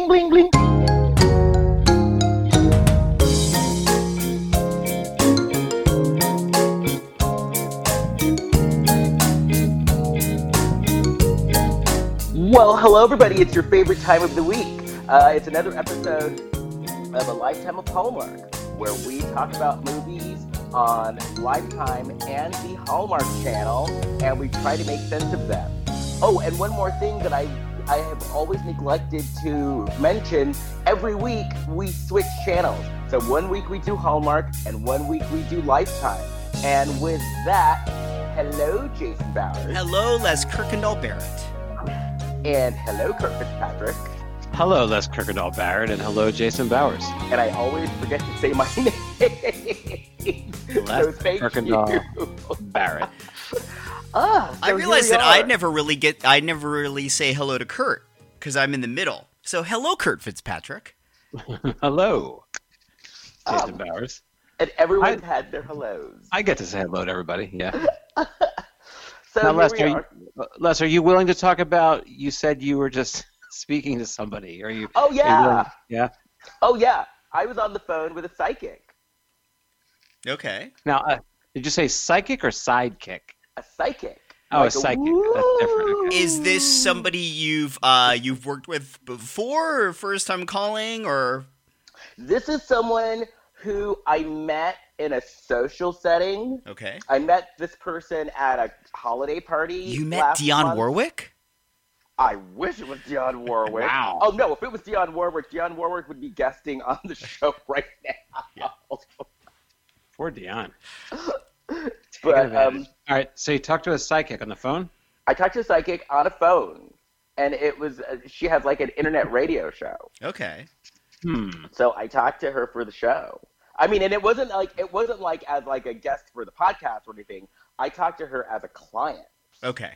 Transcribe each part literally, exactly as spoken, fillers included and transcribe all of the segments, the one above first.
Bling, bling, bling. Well, hello everybody. It's your favorite time of the week. Uh, it's another episode of A Lifetime of Hallmark, where we talk about movies on Lifetime and the Hallmark Channel, and we try to make sense of them. Oh, and one more thing that I I have always neglected to mention, every week we switch channels. So one week we do Hallmark, and one week we do Lifetime. And with that, hello, Jason Bowers. Hello, Les Kirkendall-Barrett. And hello, Kurt Fitzpatrick. Hello, Les Kirkendall Barrett, and hello, Jason Bowers. And I always forget to say my name. Les so thank Kirkendall you. Barrett. Ah, so I realized here that we I are. never really get, I never really say hello to Kurt because I'm in the middle. So hello, Kurt Fitzpatrick. Hello, Jason Um, Bowers. And everyone's I- had their hellos. I get to say hello to everybody, yeah. So Now, here Les, we are are. you, Les, are you willing to talk about, you said you were just speaking to somebody. Are you? Oh, are you yeah. willing- yeah. Oh, yeah. I was on the phone with a psychic. Okay. Now, uh, did you say psychic or sidekick? A psychic. Oh, Like a psychic. That's different. Okay. Is this somebody you've uh you've worked with before, or first time calling, or? This is someone who I met in a social setting. Okay. I met this person at a holiday party. You met last Dionne month. Warwick? I wish it was Dionne Warwick. Wow. Oh, no, if it was Dionne Warwick, Dionne Warwick would be guesting on the show right now. Poor Dionne. But, Taking advantage. um, All right, so you talked to a psychic on the phone? I talked to a psychic on a phone, and it was uh, she has like an internet radio show. Okay. Hmm. So I talked to her for the show. I mean, and it wasn't like it wasn't like as like a guest for the podcast or anything. I talked to her as a client. Okay.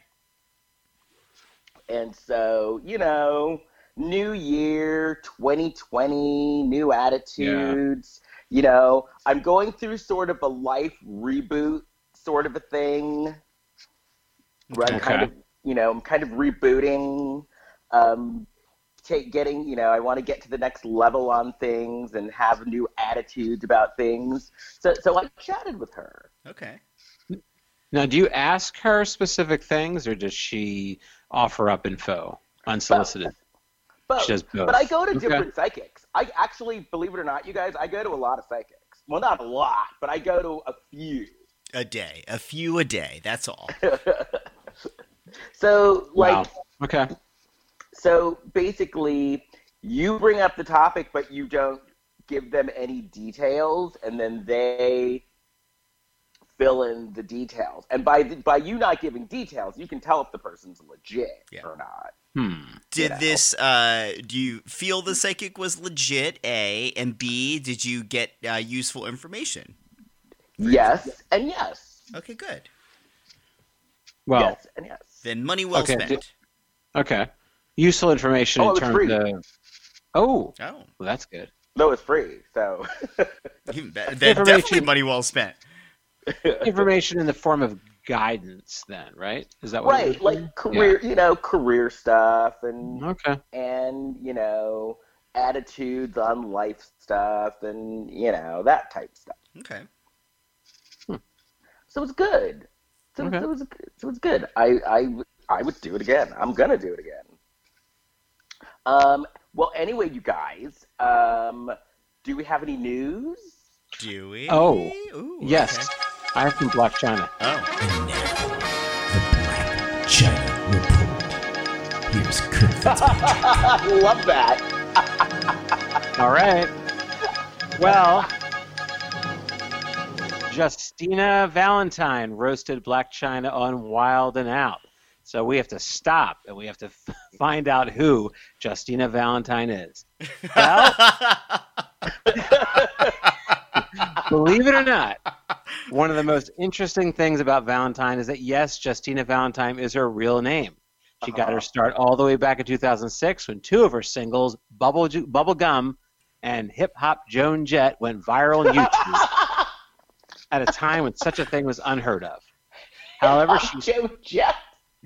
And so, you know, new year, twenty twenty, new attitudes. You know, I'm going through sort of a life reboot sort of a thing. Where I'm kind Okay. of, you know, I'm kind of rebooting, um, take, getting, you know, I want to get to the next level on things and have new attitudes about things. So, so I chatted with her. Okay. Now, do you ask her specific things, or does she offer up info unsolicited? But, She does both. but I go to Okay. different psychics. I actually, believe it or not, you guys, I go to a lot of psychics. Well, not a lot, but I go to a few. A day, a few a day. That's all. So, like, Wow. Okay. so basically, you bring up the topic, but you don't give them any details, and then they fill in the details. And by the, by you not giving details, you can tell if the person's legit Yeah. or not. Hmm. Did know. this? Uh, do you feel the psychic was legit? A and B. Did you get uh, useful information? Yes and yes. Okay, good. Well, yes and yes. Then money well Okay, spent. did- okay. Useful information Oh, in it was terms free. of. Oh, Oh, well, that's good. No, it's free. So even better. Then Information- definitely money well spent. Information in the form of guidance, then, right? Is that what? right, you're like saying? career, you know, career stuff and Yeah. Okay. and you know, attitudes on life stuff and you know that type stuff. Okay. So it's good. So, Okay. so, it's, so it's good. I, I, I would do it again. I'm gonna do it again. Um. Well, anyway, you guys. Um. Do we have any news? Do we? Oh, Ooh, Yes, okay. I have from Black China. Oh. And now, the Black China Report. Here's Kurt Fitzpatrick. I love that. All right. Well, Justina Valentine roasted Black China on Wild and Out. So we have to stop and we have to f- find out who Justina Valentine is. Well, believe it or not, one of the most interesting things about Valentine is that, yes, Justina Valentine is her real name. She got her start all the way back in two thousand six when two of her singles, Bubble, Ju- Bubble Gum and Hip Hop Joan Jett, went viral on YouTube at a time when such a thing was unheard of. However, she Joe Jeff.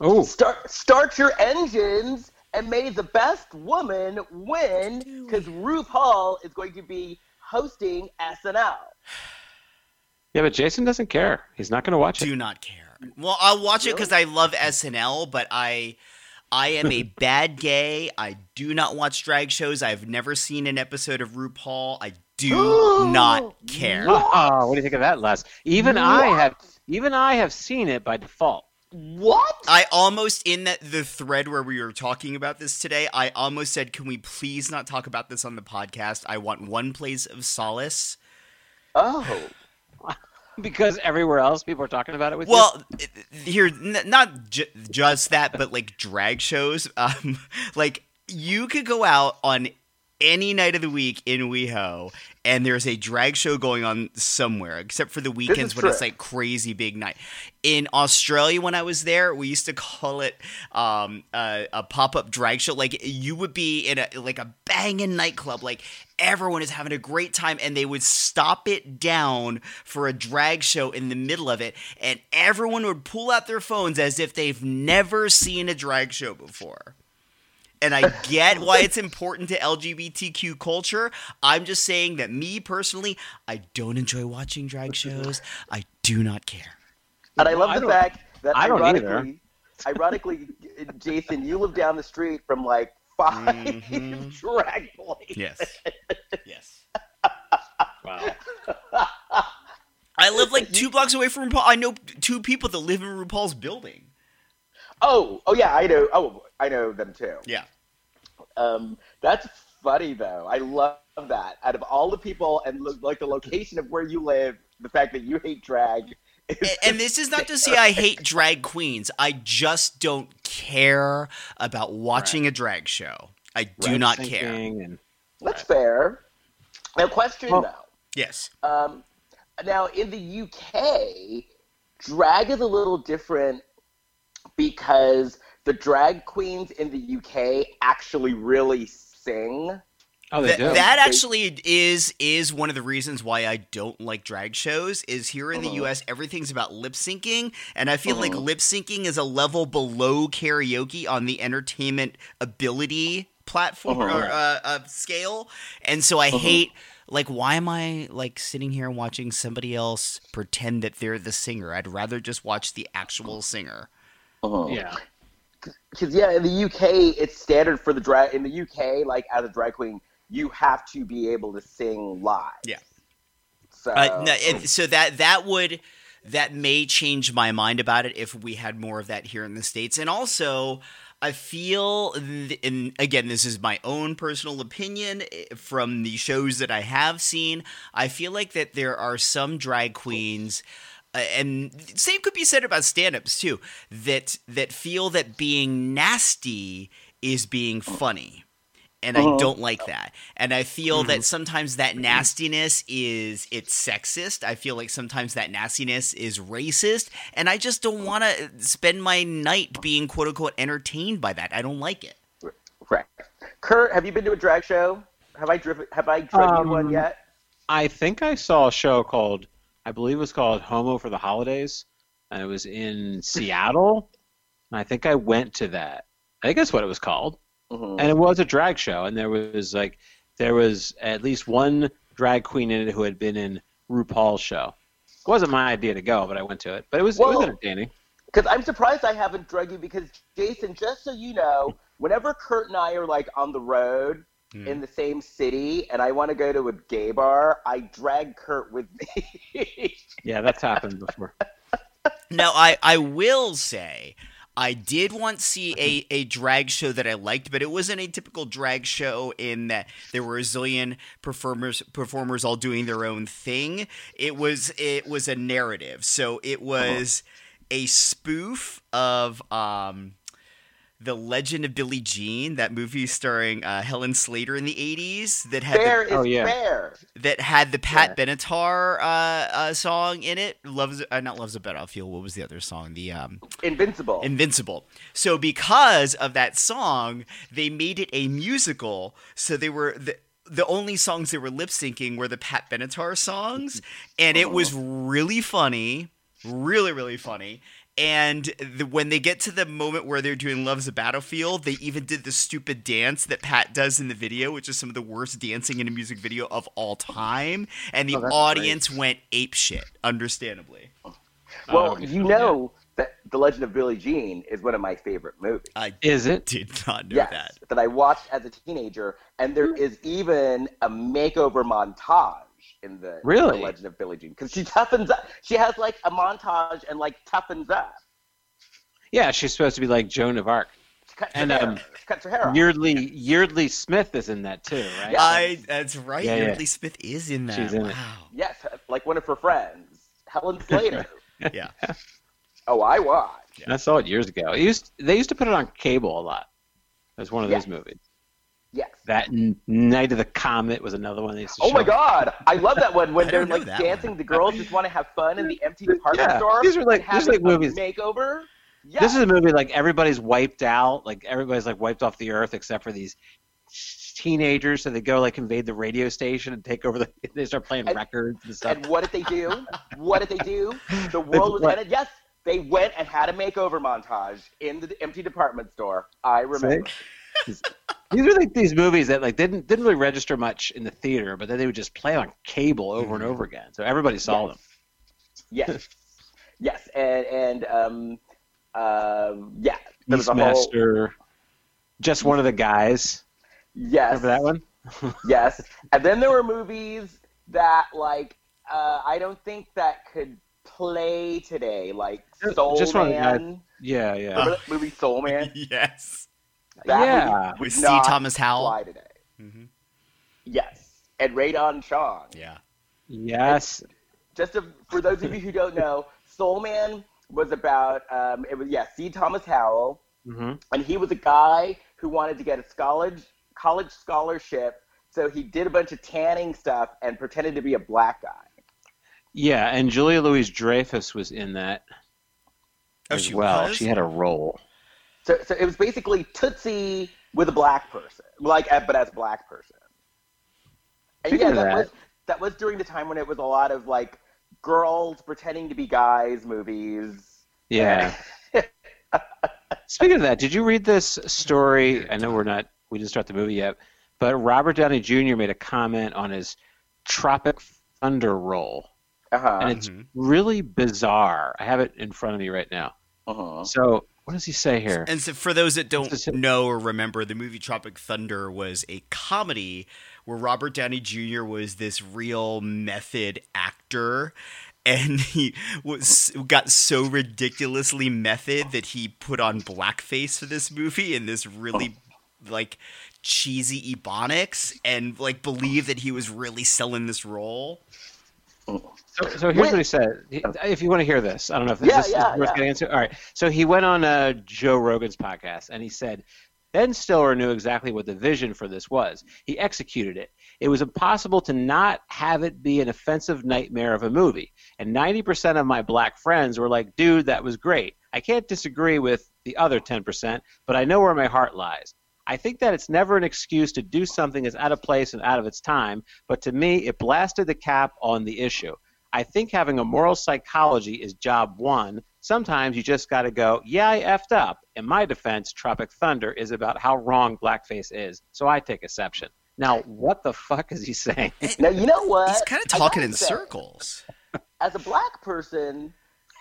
Oh, Start start your engines and may the best woman win, because RuPaul is going to be hosting S N L. yeah, but Jason doesn't care. He's not going to watch it. Do not care. Well, I'll watch it Really? because I love S N L, but I I am a bad gay. I do not watch drag shows. I've never seen an episode of RuPaul. I do not care. Oh, what do you think of that, Les? Even I What? have, even I have seen it by default. What? I almost, in that the thread where we were talking about this today, I almost said, can we please not talk about this on the podcast? I want one place of solace. Oh. Because everywhere else, people are talking about it with Well, here, n- not ju- just that, but like drag shows. Um, like, you could go out on any night of the week in WeHo, and there's a drag show going on somewhere, except for the weekends when true. it's like crazy big night. In Australia, when I was there, we used to call it um, a, a pop-up drag show. Like, you would be in a like a banging nightclub, like everyone is having a great time, and they would stop it down for a drag show in the middle of it, and everyone would pull out their phones as if they've never seen a drag show before. And I get why it's important to L G B T Q culture. I'm just saying that me personally, I don't enjoy watching drag shows. I do not care. And I Well, love I the don't- fact that I don't either. ironically, ironically, Jason, you live down the street from like five Mhm. drag places. Yes. Yes. Wow. I live like two blocks away from RuPaul. I know two people that live in RuPaul's building. Oh, oh yeah, I know. Oh, I know them too. Yeah. Um, that's funny though. I love that. Out of all the people and lo- like the location of where you live, the fact that you hate drag. Is And, and this is not to say I hate drag queens. I just don't care about watching a drag show. I do not care. Thinking And, That's fair. Now, question Well- though. Yes. Um, now in the U K, drag is a little different because the drag queens in the U K actually really sing. oh, they That, do. that actually is is one of the reasons why I don't like drag shows. Is here in the Uh-huh. U S everything's about lip syncing, and I feel like Uh-huh. lip syncing is a level below karaoke on the entertainment ability platform Uh-huh. or uh, uh, scale, and so I Uh-huh. hate. Like, why am I like sitting here watching somebody else pretend that they're the singer? I'd rather just watch the actual singer. Uh-huh. Yeah. Because yeah, in the U K, it's standard for the drag. In the U K, like as a drag queen, you have to be able to sing live. Yeah. So Uh, no, it, so that that would that may change my mind about it if we had more of that here in the States. And also, I feel, th- and again, this is my own personal opinion eh, from the shows that I have seen. I feel like that there are some drag queens. Uh, and same could be said about stand-ups too, that that feel that being nasty is being funny. And I Uh-huh. don't like that. And I feel that sometimes that nastiness is it's sexist. I feel like sometimes that nastiness is racist. And I just don't want to spend my night being quote unquote entertained by that. I don't like it. correct. Kurt, have you been to a drag show? Have I driven? Have I driven Um, you one yet? I think I saw a show called, I believe it was called Homo for the Holidays, and it was in Seattle. And I think I went to that. I think that's what it was called. Mhm. And it was a drag show, and there was like there was at least one drag queen in it who had been in RuPaul's show. It wasn't my idea to go, but I went to it. But it was it was Well- entertaining. Because I'm surprised I haven't drug you. Because Jason, just so you know, whenever Kurt and I are like on the road Hmm. in the same city, and I want to go to a gay bar, I drag Kurt with me. Yeah, that's happened before. Now, I, I will say, I did once see a, a drag show that I liked, but it wasn't a typical drag show in that there were a zillion performers performers all doing their own thing. It was it was a narrative, so it was a spoof of um, The Legend of Billie Jean, that movie starring uh, Helen Slater in the eighties that had the, fair is Oh, yeah. fair. that had the Pat Benatar uh, uh, song in it. Loves uh, not Loves a Battlefield. What was the other song? The um, Invincible. Invincible. So because of that song, they made it a musical. So they were the the only songs they were lip syncing were the Pat Benatar songs, and it was really funny, really really funny. And the, when they get to the moment where they're doing Love's a Battlefield, they even did the stupid dance that Pat does in the video, which is some of the worst dancing in a music video of all time. And the Oh, that's audience went apeshit, understandably. Well, Oh, you know that The Legend of Billie Jean is one of my favorite movies. I Is it? did not know Yes, that. that I watched as a teenager, and there is even a makeover montage in the, Really? the Legend of Billie Jean, because she toughens up. She has like a montage and like toughens up. Yeah, she's supposed to be like Joan of Arc. She cuts And, her hair. um, She cuts her hair off. Yeardley Yeardley Smith is in that too, right? Yeah. I that's right. Yeah, yeah. Yeardley Smith is in that. She's in it. wow. Yes, like one of her friends, Helen Slater. Yeah. Oh, I watched. I saw it years ago. It used, they used to put it on cable a lot. It was one of Yes. those movies. Yes. That and Night of the Comet was another one they used to Oh show. my God, I love that one when I they're don't know like that dancing. one. The girls just want to have fun in the empty department Yeah, store. these are like- and these are having like a movies- Makeover. Yes. This is a movie like everybody's wiped out, like everybody's like wiped off the earth except for these teenagers. So they go like invade the radio station and take over the. They start playing And- records and stuff. And what did they do? What did they do? The world was what? ended. Yes, they went and had a makeover montage in the empty department store. I remember. These these are like these movies that like didn't didn't really register much in the theater, but then they would just play on cable over and over again. So everybody saw them. Yes, yes, and and um, um, yeah, there was a whole Beastmaster, just one of the guys. yes, Remember that one? yes, and then there were movies that like uh, I don't think that could play today, like Just- Soul just one of the Man. Yeah, yeah. Remember that movie Soul Man? Yes. That Yeah. movie With would C. not Thomas Howell. fly today. Mhm. Yes, and Radon Chong. Yeah. Yes. Just to, for those of you who don't know, Soul Man was about um, it was yeah C. Thomas Howell, hmm and he was a guy who wanted to get a college college scholarship, so he did a bunch of tanning stuff and pretended to be a black guy. Yeah, and Julia Louis-Dreyfus was in that Oh, as she well. was? She had a role. So so it was basically Tootsie with a black person, like uh, but as a black person. And Speaking yeah, of that, that- was that was during the time when it was a lot of like girls pretending to be guys movies. Yeah. Speaking of that, did you read this story? I know we're not, we didn't start the movie yet, but Robert Downey Junior made a comment on his Tropic Thunder role, Uh-huh. and it's Mhm. really bizarre. I have it in front of me right now. uh-huh. So, what does he say here? And so for those that don't This is- know or remember, the movie Tropic Thunder was a comedy where Robert Downey Junior was this real method actor, and he was got so ridiculously method that he put on blackface for this movie in this really like cheesy ebonics, and like believed that he was really selling this role. So, so here's what he said. He- If you want to hear this, I don't know if this, Yeah, this yeah, is worth yeah. getting into. All right. So he went on uh, Joe Rogan's podcast, and he said, Ben Stiller knew exactly what the vision for this was. He executed it. It was impossible to not have it be an offensive nightmare of a movie. And ninety percent of my black friends were like, dude, that was great. I can't disagree with the other ten percent, but I know where my heart lies. I think that it's never an excuse to do something that's out of place and out of its time, but to me, it blasted the cap on the issue. I think having a moral psychology is job one. Sometimes you just got to go, yeah, I effed up. In my defense, Tropic Thunder is about how wrong blackface is, so I take exception. Now, what the fuck is he saying? Now you know what? He's kind of I talking gotta in say, circles. As a black person,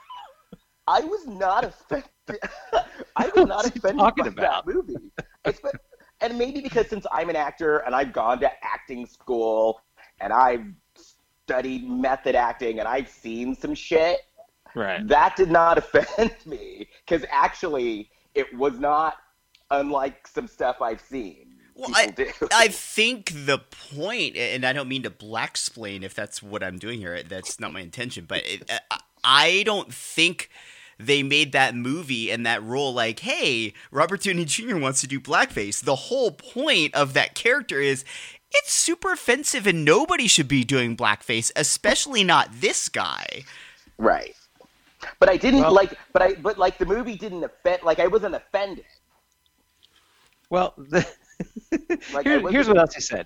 I was not affected. I was not What's he offended talking by about? that movie. It's, but, and maybe because since I'm an actor and I've gone to acting school and I've studied method acting and I've seen some shit, Right. that did not offend me because actually it was not unlike some stuff I've seen. Well, people do. I think the point, and I don't mean to blacksplain if that's what I'm doing here. That's not my intention, but it, I- I don't think they made that movie and that role like, hey, Robert Downey Junior wants to do blackface. The whole point of that character is it's super offensive and nobody should be doing blackface, especially not this guy. Right. But I didn't Well- like. But I. But like the movie didn't offend. Like I wasn't offended. Well, the, Like, I here- wasn't- here's what else he said.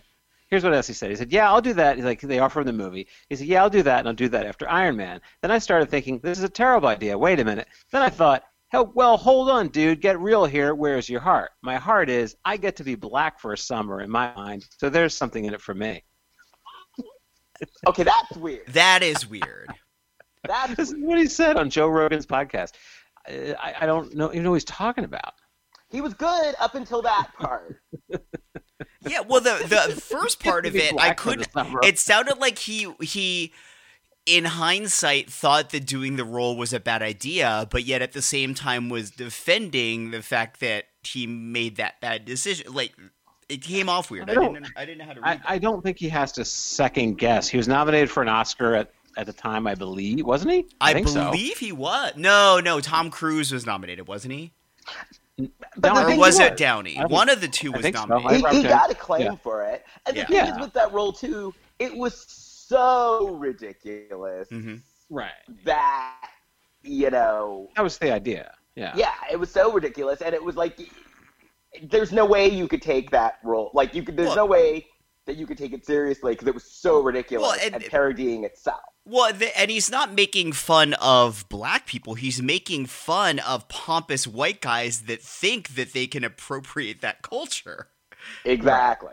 here's what else he said. He said, yeah, I'll do that. He's like, they offer him the movie. He said, yeah, I'll do that, and I'll do that after Iron Man. Then I started thinking, this is a terrible idea. Wait a minute. Then I thought, hell, well, hold on, dude. Get real here. Where's your heart? My heart is, I get to be black for a summer in my mind, so there's something in it for me. Okay, that's weird. That is weird. That's This is what he said on Joe Rogan's podcast. I, I don't know even know what he's talking about. He was good up until that part. Yeah, well, the the first part of Be it, I black for couldn't. the summer. It sounded like he he, in hindsight, thought that doing the role was a bad idea, but yet at the same time was defending the fact that he made that bad decision. Like, it came off weird. I, I don't- didn't. I didn't know how to read. I, I don't think he has to second guess. He was nominated for an Oscar at, at the time, I believe, wasn't he? I, think so. believe he was. No, no, Tom Cruise was nominated, wasn't he? But the Or thing was is- it Downey? I think- One of the two I was think so. nominated. He, I- he okay. got a claim Yeah. for it. And the Yeah. thing Yeah. is with that role, too, it was so ridiculous Mhm. Right. that, you know, That was the idea. Yeah. yeah, it was so ridiculous. And it was like, there's no way you could take that role. Like, you could. There's Well- no way that you could take it seriously because it was so ridiculous Well, and- and, parodying itself. Well, the, and he's not making fun of black people. He's making fun of pompous white guys that think that they can appropriate that culture. Exactly.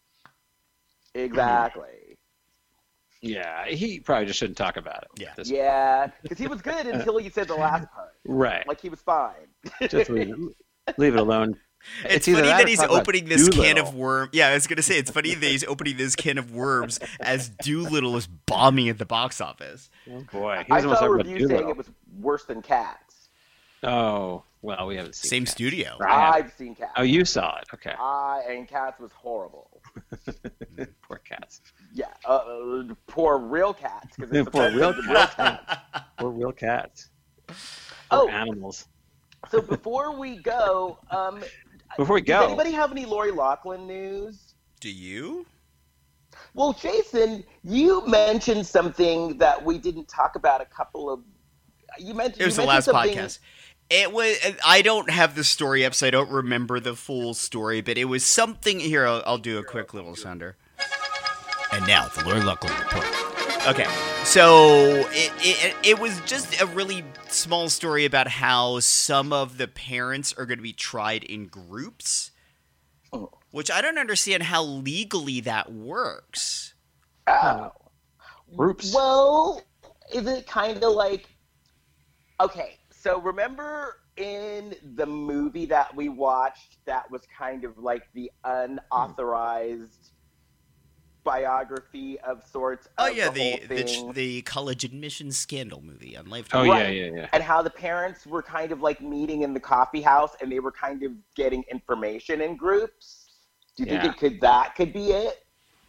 Exactly. Yeah. He probably just shouldn't talk about it. Yeah. Just- Yeah, because he was good until he said the last part. Right. Like, he was fine. Just leave it, leave it alone. It's, either funny or that he's talk about opening this can Doolittle. of worms. Yeah, I was gonna say it's funny that he's opening this can of worms as Doolittle is bombing at the box office. Oh boy. He I doesn't want saw to a talk about review saying Doolittle. it was worse than Cats. Oh, well, we haven't seen Same Cats. studio. Right. I I've seen Cats. Oh, you saw it. Okay. I and Cats was horrible. Poor cats. Yeah, uh, uh, poor real cats. 'Cause it's Poor real supposed to be cats. Poor real cats. Oh. Poor animals. So before we go, um, Before we does go, anybody have any Lori Loughlin news? Do you? Well, Jason, you mentioned something that we didn't talk about a couple of. You mentioned It was you the last mentioned something- podcast. It was. I don't have the story up, so I don't remember the full story. But it was something. Here, I'll, I'll do a quick little sunder. And now the Lori Loughlin report. Okay, so it, it it was just a really small story about how some of the parents are going to be tried in groups, Oh. which I don't understand how legally that works. Oh. groups. Well, is it kind of like. Okay, so remember in the movie that we watched that was kind of like the unauthorized biography of sorts of Oh yeah, the, the whole the, thing, the college admissions scandal movie on Lifetime. Oh, yeah, Right. yeah, yeah. and how the parents were kind of like meeting in the coffee house and they were kind of getting information in groups. Do you Yeah. think it could that could be it?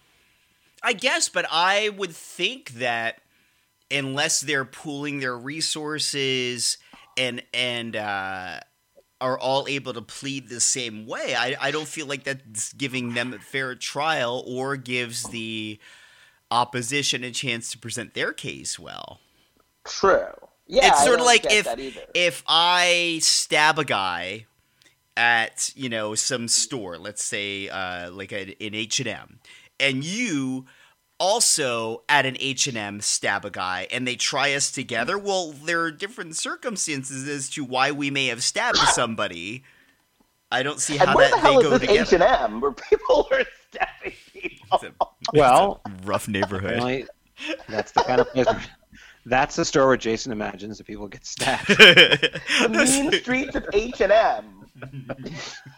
I guess, but I would think that unless they're pooling their resources and and uh, are all able to plead the same way, I, I don't feel like that's giving them a fair trial or gives the opposition a chance to present their case well. True. Yeah, It's I sort of don't like get if that either. if I stab a guy at, you know, some store, let's say uh, like a, an H and M, and you also at an H and M stab a guy and they try us together, well, there are different circumstances as to why we may have stabbed somebody. I don't see and how where that the hell they go is this H together. and M where people are stabbing people? It's a- Well, it's a rough neighborhood. apparently, that's the kind of place. Where, that's the store where Jason imagines that people get stabbed. The mean streets of H and M.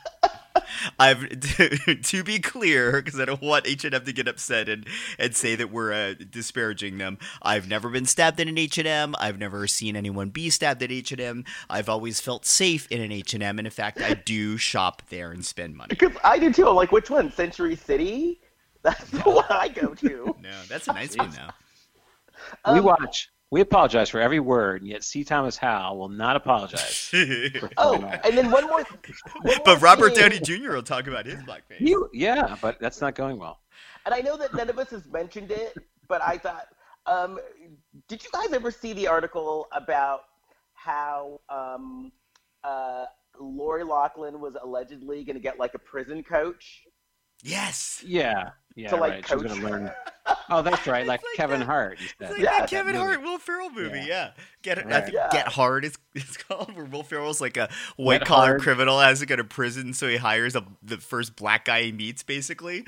I've to be clear, because I don't want H and M to get upset and, and say that we're uh, disparaging them. I've never been stabbed in an H and M. I've never seen anyone be stabbed at H and M. I've always felt safe in an H and M, and in fact, I do shop there and spend money. Because I do too. I'm like, which one? Century City? That's the one I go to. No, that's a nice one though. we Um, watch. We apologize for every word, and yet C. Thomas Howell will not apologize. for Oh, saying that. and then one more. One more But Robert thing. Downey Junior will talk about his blackface. You, yeah, but that's not going well. And I know that none of us has mentioned it, but I thought, um, did you guys ever see the article about how um, uh, Lori Loughlin was allegedly going to get like a prison coach? Yes. Yeah, Yeah, to like right. She's coach gonna her. learn. Oh, that's right. Like, like Kevin that. Hart. You It's said. like Yeah, that Kevin that movie. Hart, Will Ferrell movie. Yeah, Yeah. Get I Right. think Yeah. Get Hard is it's called, where Will Ferrell's like a white Get collar Hard. criminal, has to go to prison, so he hires a, the first black guy he meets, basically.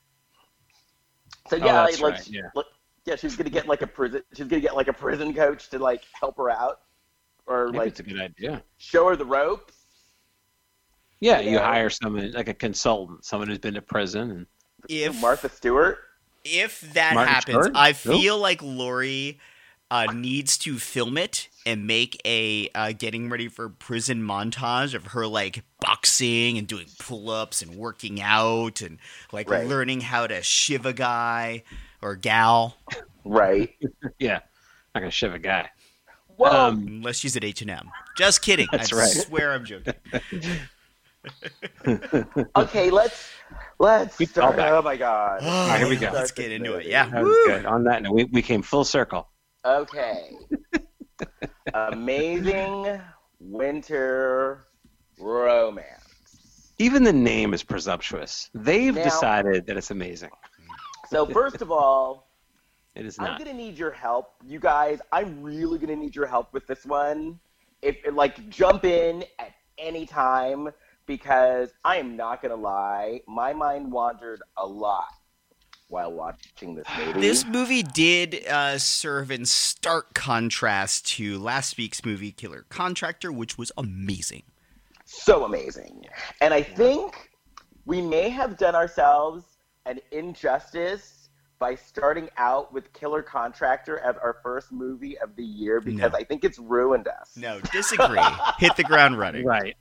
So Oh, yeah, that's like, right, yeah. like yeah, she's gonna get like a prison. She's gonna get like a prison coach to like help her out, or Maybe like it's a good idea. show her the ropes. Yeah, You you know. hire someone like a consultant, someone who's been to prison, and If Martha Stewart. if that Martin happens, Short? I Nope. feel like Lori uh, needs to film it and make a uh, getting ready for prison montage of her like boxing and doing pull-ups and working out and like Right. learning how to shiv a guy or gal, Right. yeah, not gonna shiv a guy. Well, Um, unless she's at H and M. Just kidding. That's I right. swear I'm joking. okay, let's let's Good start. callback. Oh my god. All right, here we go. Let's get into it. Yeah. That was Woo! good. On that note, we, we came full circle. Okay. Amazing winter romance. Even the name is presumptuous. They've Now- decided that it's amazing. So first of all, It is I'm not. gonna need your help, you guys. I'm really gonna need your help with this one. If like jump in at any time because I am not gonna lie, my mind wandered a lot while watching this movie. This movie did uh, serve in stark contrast to last week's movie, Killer Contractor, which was amazing. So amazing. And I think we may have done ourselves an injustice by starting out with Killer Contractor as our first movie of the year because No. I think it's ruined us. No, disagree. Hit the ground running. Right.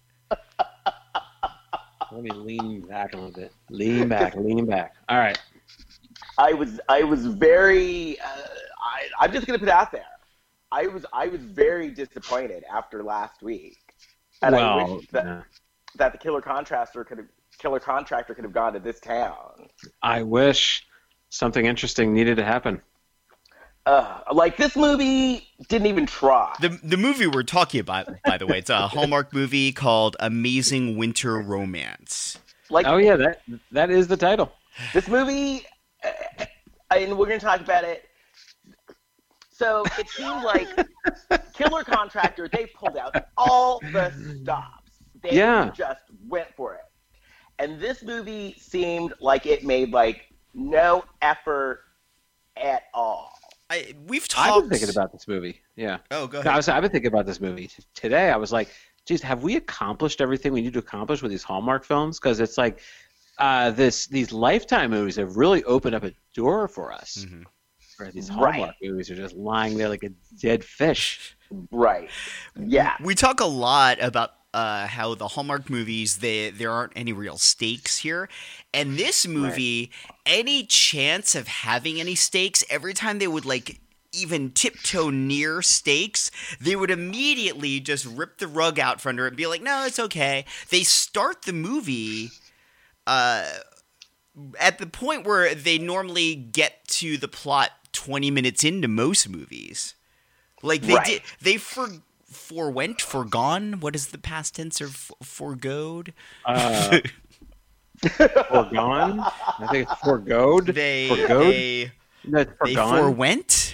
Let me lean back a little bit. Lean back, lean back. All right. I was I was very uh, I, I'm just gonna put it out there. I was I was very disappointed after last week, and I well, wish that, yeah. that the Killer Contractor could have Killer Contractor could have gone to this town. I wish something interesting needed to happen. Uh, like this movie didn't even try. The the movie we're talking about, by the way, it's a Hallmark movie called Amazing Winter Romance. Like Oh yeah, that that is the title. this movie, uh, and we're gonna talk about it. So it seemed like Killer Contractor, they pulled out all the stops. They Yeah. just went for it. And this movie seemed like it made like no effort at all. I we've I've talked. been thinking about this movie. Yeah. Oh, go I ahead. was, I've been thinking about this movie today. I was like, geez, have we accomplished everything we need to accomplish with these Hallmark films? Because it's like uh, this these Lifetime movies have really opened up a door for us. Mhm. Where these Right. Hallmark movies are just lying there like a dead fish. Right. Yeah. We talk a lot about uh, how the Hallmark movies, they there aren't any real stakes here, and this movie, any chance of having any stakes, every time they would like even tiptoe near stakes, they would immediately just rip the rug out from under it and be like, "No, it's okay." They start the movie. Uh, at the point where they normally get to the plot twenty minutes into most movies. Like they Right. did they for forewent, forgone, what is the past tense of f- foregoed? Uh, Foregone? I think it's foregoed. They Foregoed? they No, it's they foregone. forewent.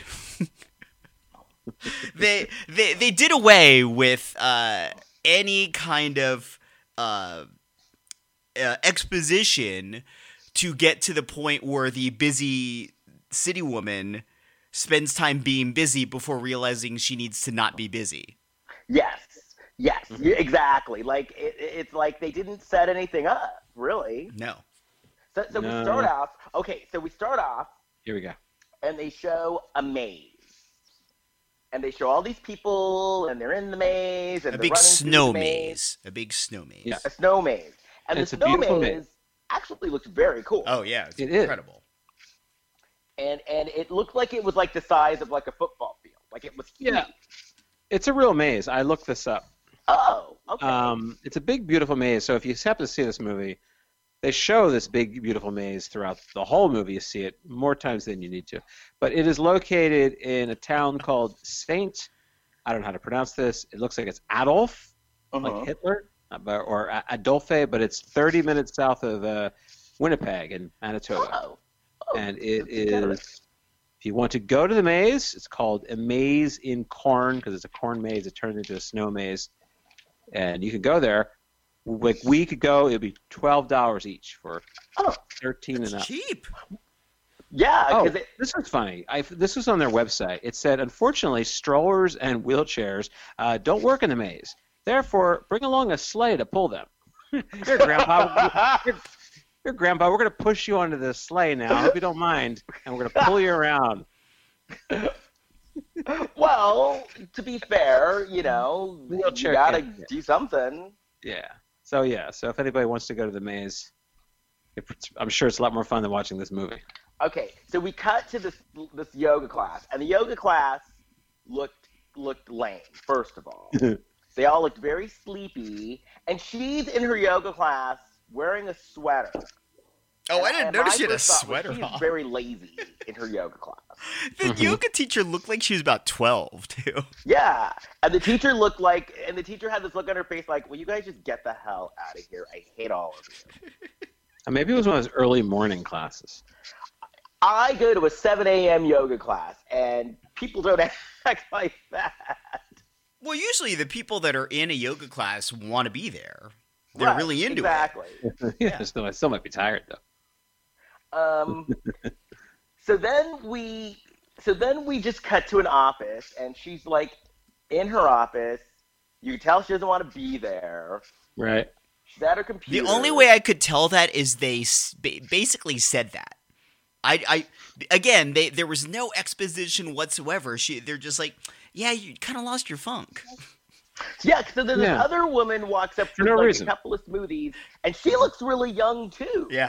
they they they did away with uh, any kind of uh, uh, exposition to get to the point where the busy city woman spends time being busy before realizing she needs to not be busy. Yes. Yes. Mm-hmm. Yeah, exactly. Like it, it's like they didn't set anything up, really. No. So, so No. we start off. Okay. So we start off, Here we go. and they show a maze. And they show all these people, and they're in the maze, and A they're big running through snow the maze. A big snow maze. Yeah. A snow maze. And It's the a snow beautiful maze, maze. actually looks very cool. Oh yeah, it's It is. incredible. And and it looked like it was like the size of like a football field. Like it was huge. Yeah. It's a real maze. I looked this up. Oh, okay. Um, it's a big, beautiful maze. So if you happen to see this movie, they show this big, beautiful maze throughout the whole movie. You see it more times than you need to. But it is located in a town called Saint. I don't know how to pronounce this. It looks like it's Adolf, Uh-huh. like Hitler, uh, but- or A- Adolphe, but it's thirty minutes south of uh, Winnipeg in Manitoba. Oh. and it that's is. generous. If you want to go to the maze, it's called A Maze in Corn because it's a corn maze. It turned into a snow maze, and you can go there. Like we could go, it'd be twelve dollars each for Oh, thirteen It's and up. cheap. yeah, Oh, because it. this was funny. I, this was on their website. It said, unfortunately, strollers and wheelchairs uh, don't work in the maze. Therefore, bring along a sleigh to pull them. Here, Grandpa. Here, here, Grandpa, we're going to push you onto this sleigh now. I hope you don't mind. And we're going to pull you around. Well, to be fair, you know, Wheelchair you gotta can't- do something. Yeah. So, yeah. So if anybody wants to go to the maze, if it's, I'm sure it's a lot more fun than watching this movie. Okay, so we cut to this this yoga class, and the yoga class looked looked lame. First of all, they all looked very sleepy, and she's in her yoga class wearing a sweater. Oh, I And- didn't and notice my she had a first thought was sweater she's on. very lazy in her yoga class. The Mhm. yoga teacher looked like she was about twelve, too. Yeah, and the teacher looked like, and the teacher had this look on her face like, "Will you guys just get the hell out of here? I hate all of you." Uh, Maybe it was one of those early morning classes. I go to a seven a.m. yoga class, and people don't act like that. Well, usually the people that are in a yoga class want to be there. They're Right, really into exactly. yeah, still, I still might be tired, though. Um, so then we, so then we just cut to an office, and she's like in her office. You can tell she doesn't want to be there. Right. She's at her it. computer. The only way I could tell that is they s- ba- basically said that. I, I, again, they there was no exposition whatsoever. She, they're just like, yeah, you kind of lost your funk. Yeah, so then Yeah. this other woman walks up For with no like reason. a couple of smoothies, and she looks really young too. Yeah.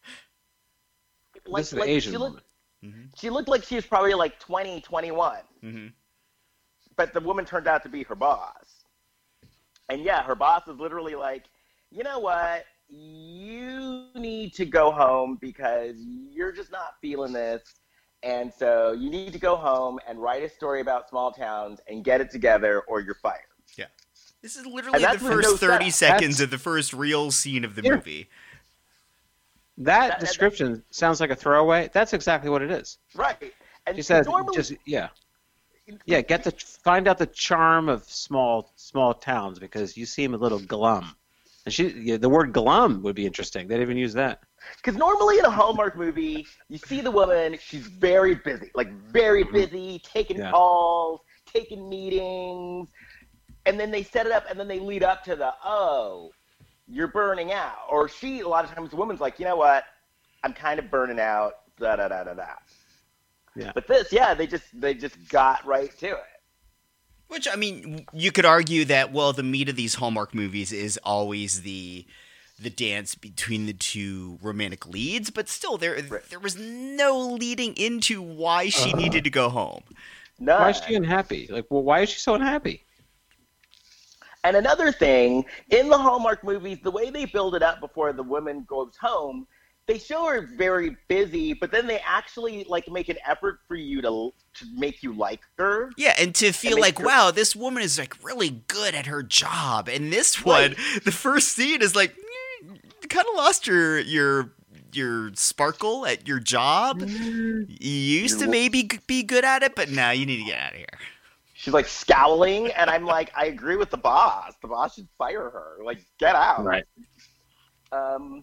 Like, this is like the Asian she woman. looked, Mm-hmm. she looked like she was probably like twenty, twenty-one. Mm-hmm. But the woman turned out to be her boss. And yeah, her boss is literally like, you know what? You need to go home because you're just not feeling this. And so you need to go home and write a story about small towns and get it together or you're fired. This is literally the that's with first no thirty setup. seconds That's- of the first real scene of the Yeah. movie. That, that- description sounds like a throwaway. That's exactly what it is. Right. And She says, normally, just yeah, yeah. Get the find out the charm of small small towns because you seem a little glum. And she, yeah, the word glum would be interesting. They didn't even use that. Because normally in a Hallmark movie, you see the woman, she's very busy, like very busy, taking Yeah. calls, taking meetings, and then they set it up and then they lead up to the, oh, you're burning out. Or she, a lot of times, the woman's like, you know what, I'm kind of burning out, da da da da da. Yeah. But this, yeah, they just they just got right to it. Which, I mean, you could argue that, well, the meat of these Hallmark movies is always the the dance between the two romantic leads, but still, there Right. there was no leading into why she needed to go home. No. Why is she unhappy? Like, well, why is she so unhappy? And another thing, in the Hallmark movies, the way they build it up before the woman goes home, they show her very busy, but then they actually like make an effort for you to to make you like her. Yeah, and to feel makes like, her- wow, this woman is like really good at her job. And this one, the first scene is like, mm, you kind of lost your your your sparkle at your job. You used to You're- maybe g- be good at it, but now you need to get out of here. She's like scowling, and I'm like, I agree with the boss. The boss should fire her. Like, get out. Right. Um.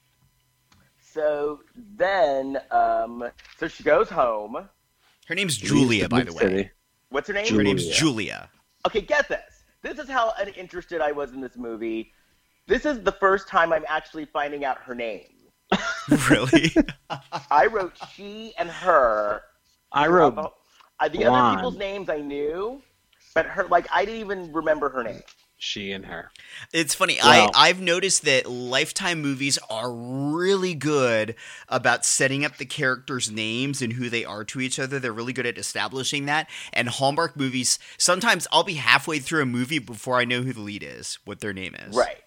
So then, um, so she goes home. Her name's Julia, by the way. City. What's her name? Her name's Julia. Julia. Okay, get this. This is how uninterested I was in this movie. This is the first time I'm actually finding out her name. Really? I wrote she and her. I wrote. Uh, the other blonde. people's names I knew, but her, like, I didn't even remember her name. She and her. It's funny. Well- I, I've noticed that Lifetime movies are really good about setting up the characters' names and who they are to each other. They're really good at establishing that. And Hallmark movies, sometimes I'll be halfway through a movie before I know who the lead is, what their name is. Right.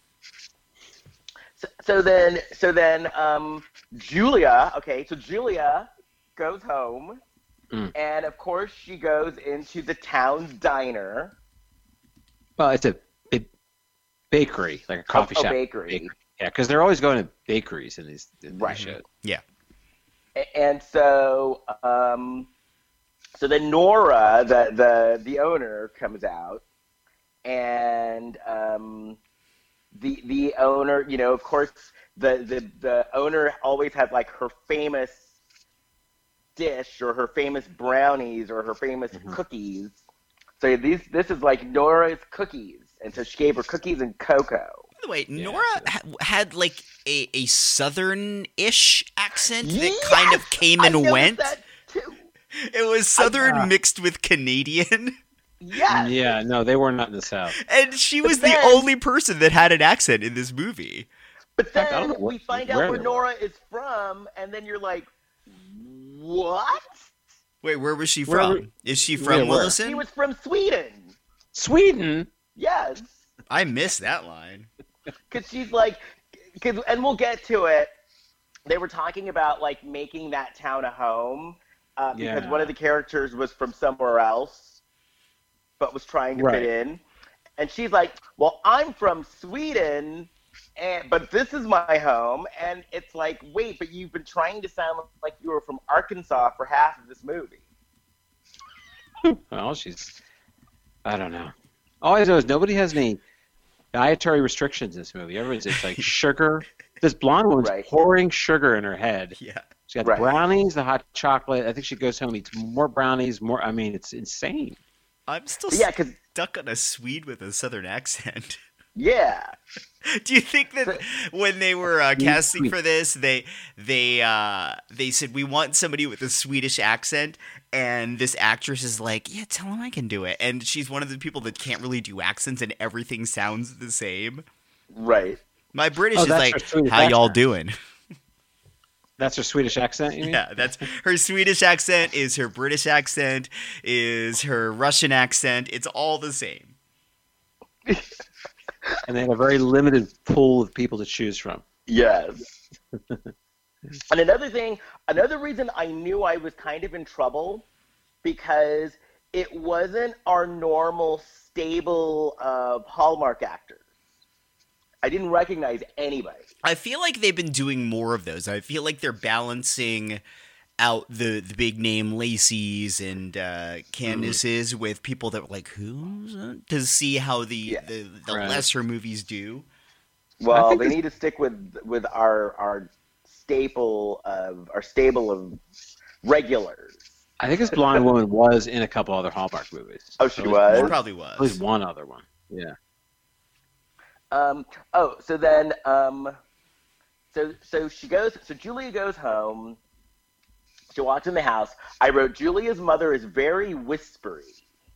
So, so then, so then, um, Julia. Okay, so Julia goes home, Mm. and of course she goes into the town's diner. Well, it's a ba- bakery, like a coffee a shop. bakery. Yeah, because they're always going to bakeries in these, in Right. these shows. Yeah. A- And so, um, so then Nora, the the the owner, comes out, and um, the the owner, you know, of course, the the the owner always has like her famous dish or her famous brownies or her famous Mhm. cookies. So these this is like Nora's cookies, and so she gave her cookies and cocoa. By the way, Yeah, Nora ha- had like a, a southern-ish accent that Yes! kind of came and I noticed went. that too. It was southern uh, mixed with Canadian, Yes. Yeah, no, they were not in the South. and she But was then- the only person that had an accent in this movie. But I don't then know what- we find where out where they were. Nora is from, and then you're like, what? Wait, where was she Where from? were- Is she Yeah, from where? Willison? She was from Sweden. Sweden? Yes. I missed that line. Because she's like, cause, and we'll get to it. They were talking about like making that town a home uh, because Yeah. one of the characters was from somewhere else, but was trying to Right. fit in. And she's like, "Well, I'm from Sweden, and but this is my home." And it's like, wait, but you've been trying to sound like you were from Arkansas for half of this movie. Well, she's. I don't know. All I know is nobody has any dietary restrictions in this movie. Everyone's just like sugar. This blonde woman's Right. pouring sugar in her head. Yeah. She got Right. the brownies, the hot chocolate. I think she goes home, eats more brownies, more. I mean, it's insane. I'm still But yeah, because stuck on a Swede with a southern accent. yeah, Do you think that when they were uh, Swede, casting Swede. for this, they they uh, they said we want somebody with a Swedish accent, and this actress is like, yeah, tell him I can do it, and she's one of the people that can't really do accents, and everything sounds the same. right. My British Oh, is that's like, her Swedish how y'all accent. doing? That's her Swedish accent, you mean? Yeah, that's her Swedish accent is her British accent is her Russian accent. It's all the same. And they had a very limited pool of people to choose from. Yes. And another thing, another reason I knew I was kind of in trouble because it wasn't our normal stable of Hallmark actors. I didn't recognize anybody. I feel like they've been doing more of those. I feel like they're balancing out the, the big name Lacey's and uh, Candace's with people that were like, who's that? To see how the, Yeah. the, the Right. lesser movies do. Well, think they this- need to stick with with our our staple of our stable of regulars. I think this blonde woman was in a couple other Hallmark movies. Oh, she At least was? She one- probably At least was. one other one. Yeah. Um, oh, so then, um, so so she goes. So Julia goes home. She walks in the house. I wrote Julia's mother is very whispery.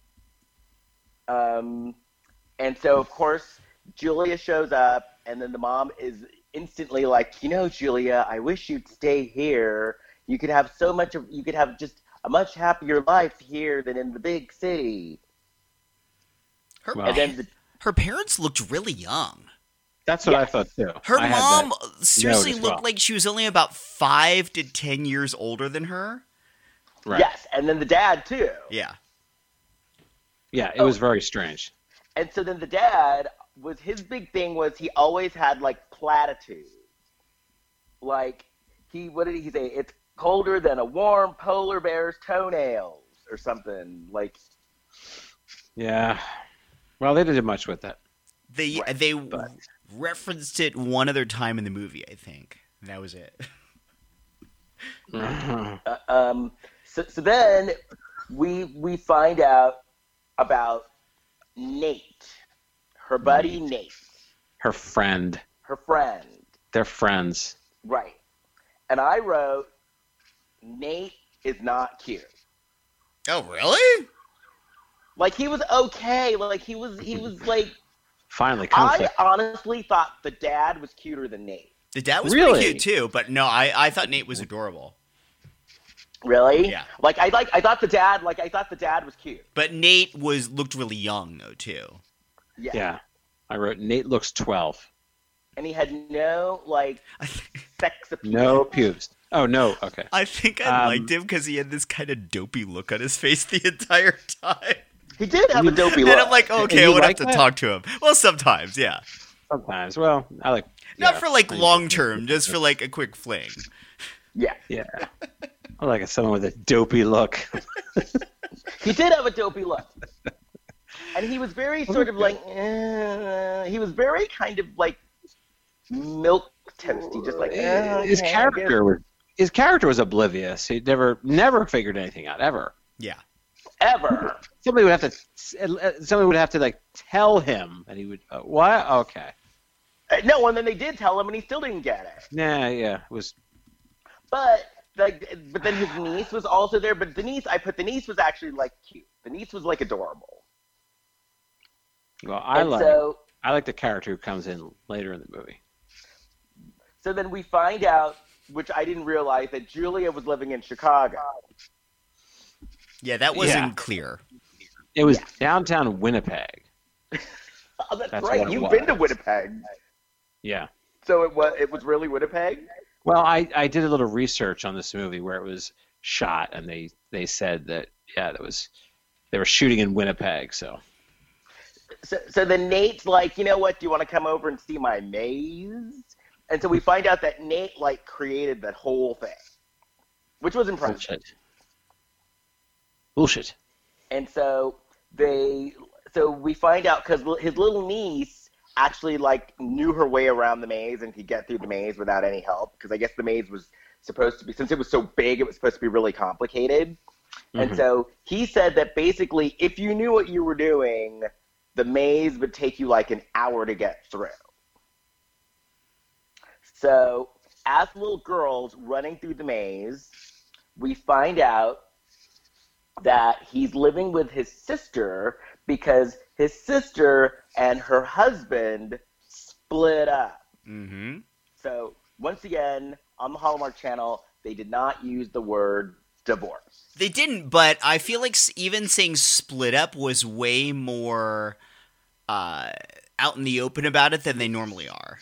Um, and so of course Julia shows up, and then the mom is instantly like, you know, Julia, I wish you'd stay here. You could have so much of. You could have just a much happier life here than in the big city. Her, Wow. And then the, her parents looked really young. That's what I Yes. thought too. Her I had mom that seriously note as looked well. like she was only about five to ten years older than her. Right. yes, and then the dad too. Yeah. Yeah, it Oh. was very strange. And so then the dad was his big thing was he always had like platitudes. Like he what did he say? It's colder than a warm polar bear's toenails or something. Like Yeah. Well, they didn't do much with that. They Right, they but- referenced it one other time in the movie, I think. And that was it. uh, um so, so then we we find out about Nate, her buddy Nate, Her friend. her friend. They're friends. Right. And I wrote Nate is not cute. Oh, really? Like he was okay. Like he was he was like Finally, I conflict. honestly thought the dad was cuter than Nate. The dad was Really? pretty cute too, but no, I, I thought Nate was adorable. Really? Yeah. Like I like I thought the dad like I thought the dad was cute. But Nate was looked really young though too. Yeah. Yeah. I wrote Nate looks twelve. And he had no like I, th- sex appeal. No pubes. Oh, no. Okay. I think I Um, liked him because he had this kind of dopey look on his face the entire time. He did have a dopey And look. I'm like, okay, I you would like have to that? talk to him. Well, sometimes, yeah. Sometimes. Well, I like. Not yeah, for like I- long term, just for like a quick fling. yeah. Yeah. I like someone with a dopey look. He did have a dopey look. And he was very sort of like, eh, he was very kind of like milk toasty, just like, eh, his okay, character was his character was oblivious. He never never figured anything out ever. Yeah. Ever. Somebody would have to somebody would have to like tell him, and he would uh, what? Okay. Uh, no, and then they did tell him, and he still didn't get it. Nah, yeah, it was. But like, but then his niece was also there. But Denise, I put the niece was actually like cute. The niece was like adorable. Well, I and like so, I like the character who comes in later in the movie. So then we find out, which I didn't realize, that Julia was living in Chicago. Yeah, that wasn't Yeah. clear. It was downtown Winnipeg. Oh, that's, That's right. what it You've was. been to Winnipeg. Yeah. So it was it was really Winnipeg? Well, I, I did a little research on this movie where it was shot, and they, they said that yeah, that was they were shooting in Winnipeg. So So, so then Nate's like, you know what? Do you want to come over and see my maze? And so we find out that Nate like created that whole thing, which was impressive. bullshit. Bullshit. And so they, so we find out because his little niece actually like knew her way around the maze and could get through the maze without any help, because I guess the maze was supposed to be, since it was so big, it was supposed to be really complicated. Mm-hmm. And so he said that basically, if you knew what you were doing, the maze would take you like an hour to get through. So as little girls running through the maze, we find out that he's living with his sister because his sister and her husband split up. Mm-hmm. So once again, on the Hallmark Channel, they did not use the word divorce. They didn't, but I feel like even saying split up was way more uh, out in the open about it than they normally are.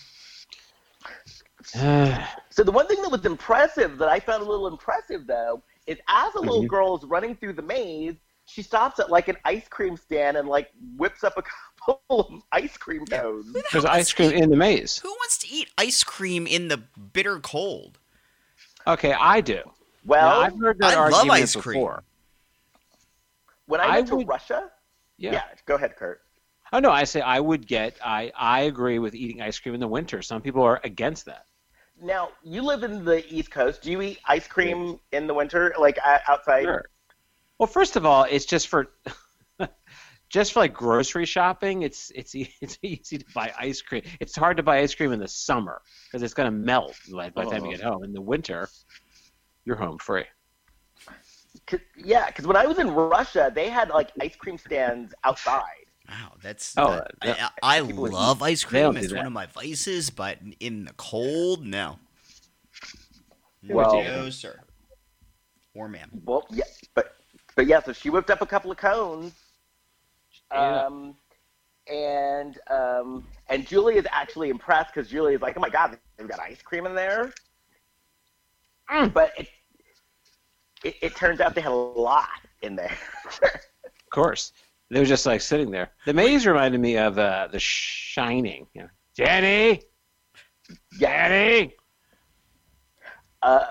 So the one thing that was impressive, that I found a little impressive, though, is as a little mm-hmm. girl is running through the maze, she stops at like an ice cream stand and like whips up a couple of ice cream cones. There's ice cream in the maze. Who wants to eat ice cream in the bitter cold? Okay, I do. Well, now, I've heard that I love argument ice cream. before. when I I went to would- Russia, Yeah. yeah, go ahead, Kurt. Oh no, I say I would get. I I agree with eating ice cream in the winter. Some people are against that. Now, you live in the East Coast. Do you eat ice cream in the winter, like uh, outside? Sure. Well, first of all, it's just for just for like grocery shopping. It's it's e- it's easy to buy ice cream. It's hard to buy ice cream in the summer because it's going to melt by, by the time you get home. In the winter, you're home free. Cause, yeah, because when I was in Russia, they had like ice cream stands outside. Wow, that's Oh, that- that- I, I people would love ice They don't cream. do It's one that. of my vices, but in the cold, no. Well- no, sir. Or ma'am. Well, yeah, but but yeah, so she whipped up a couple of cones, Yeah. um, and um, and Julie is actually impressed because Julie is like, oh my god, they've got ice cream in there. Mm. But it, it it turns out they had a lot in there. Of course, they were just like sitting there. The maze reminded me of uh, The Shining. You know, Danny, yeah. Danny, Uh,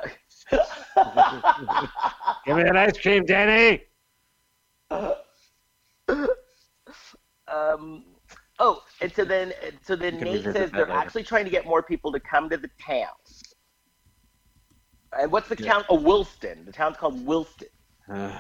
give me that ice cream, Danny. um, oh, and so then so then can Nate revisit says that they're later. actually trying to get more people to come to the town. And what's the Yeah. town? Oh, Wilston. The town's called Wilston. Uh,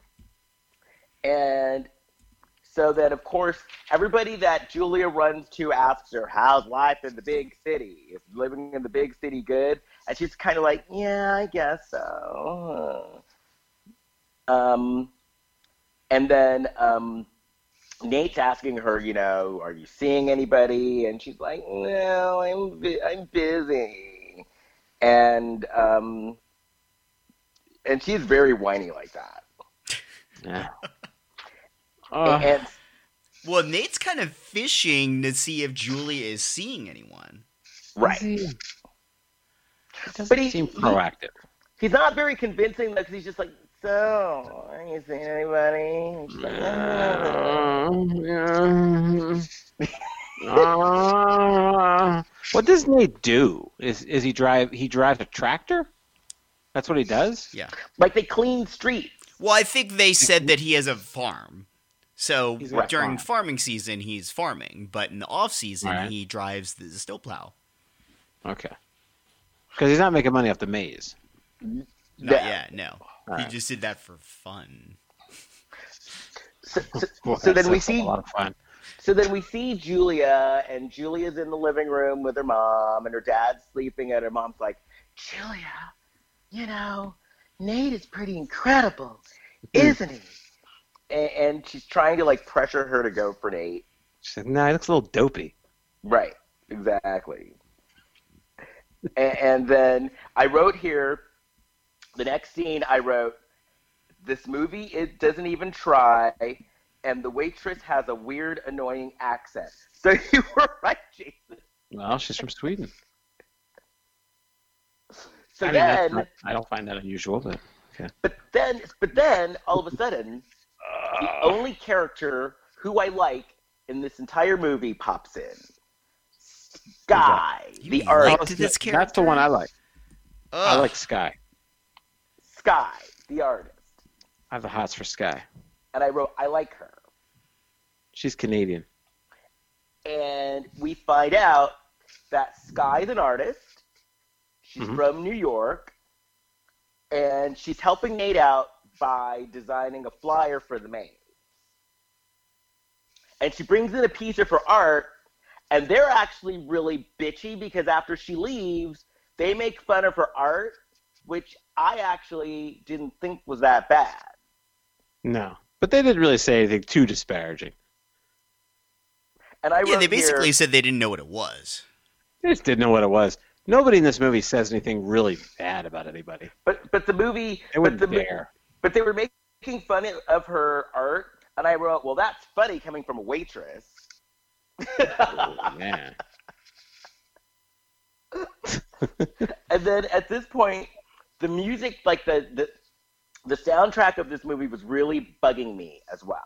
And so then, of course, everybody that Julia runs to asks her, how's life in the big city? Is living in the big city good? And she's kind of like, yeah, I guess so. Um, and then um, Nate's asking her, you know, are you seeing anybody? And she's like, no, I'm, bu- I'm busy. And, um, and she's very whiny like that. yeah. Uh, and Well, Nate's kind of fishing to see if Julia is seeing anyone. right. He doesn't But he- seem he- proactive. He's not very convincing, though, because he's just like, so, are you seeing anybody? And she's like, Uh, what does Nate do? Is is he drive? He drives a tractor? That's what he does? Yeah. Like they clean streets. Well, I think they said that he has a farm. So He's got a during farm. farming season, he's farming, but in the off season, Right. he drives the snowplow. Okay. Because he's not making money off the maize. Not Yeah. yet, no. All He right. just did that for fun. So, so, Boy, so then that we sounds like see a lot of fun. So then we see Julia, and Julia's in the living room with her mom, and her dad's sleeping, and her mom's like, Julia, you know, Nate is pretty incredible, isn't he? And, and she's trying to, like, pressure her to go for Nate. She said, "Nah, he looks a little dopey." Right, exactly. and, and then I wrote here, the next scene I wrote, this movie, it doesn't even try, and the waitress has a weird, annoying accent. So you were right, Jason. Well, she's from Sweden. So I mean, that's then, not, I don't find that unusual, but okay. but then, but then, all of a sudden, the only character who I like in this entire movie pops in. Sky, You the like artist. this That's character? the one I like. I Ugh. like Sky. Sky, the artist. I have the hots for Sky. And I wrote, I like her. She's Canadian. And we find out that Sky's an artist. She's Mhm. from New York. And she's helping Nate out by designing a flyer for the maze. And she brings in a piece of her art, and they're actually really bitchy because after she leaves, they make fun of her art, which I actually didn't think was that bad. No. But they didn't really say anything too disparaging. And I Yeah, wrote they basically here, said they didn't know what it was. They just didn't know what it was. Nobody in this movie says anything really bad about anybody. but but the movie, They but wouldn't the, dare. but they were making fun of her art, and I wrote, well, that's funny coming from a waitress. Oh, man. And then at this point, the music, like the, the the soundtrack of this movie was really bugging me as well.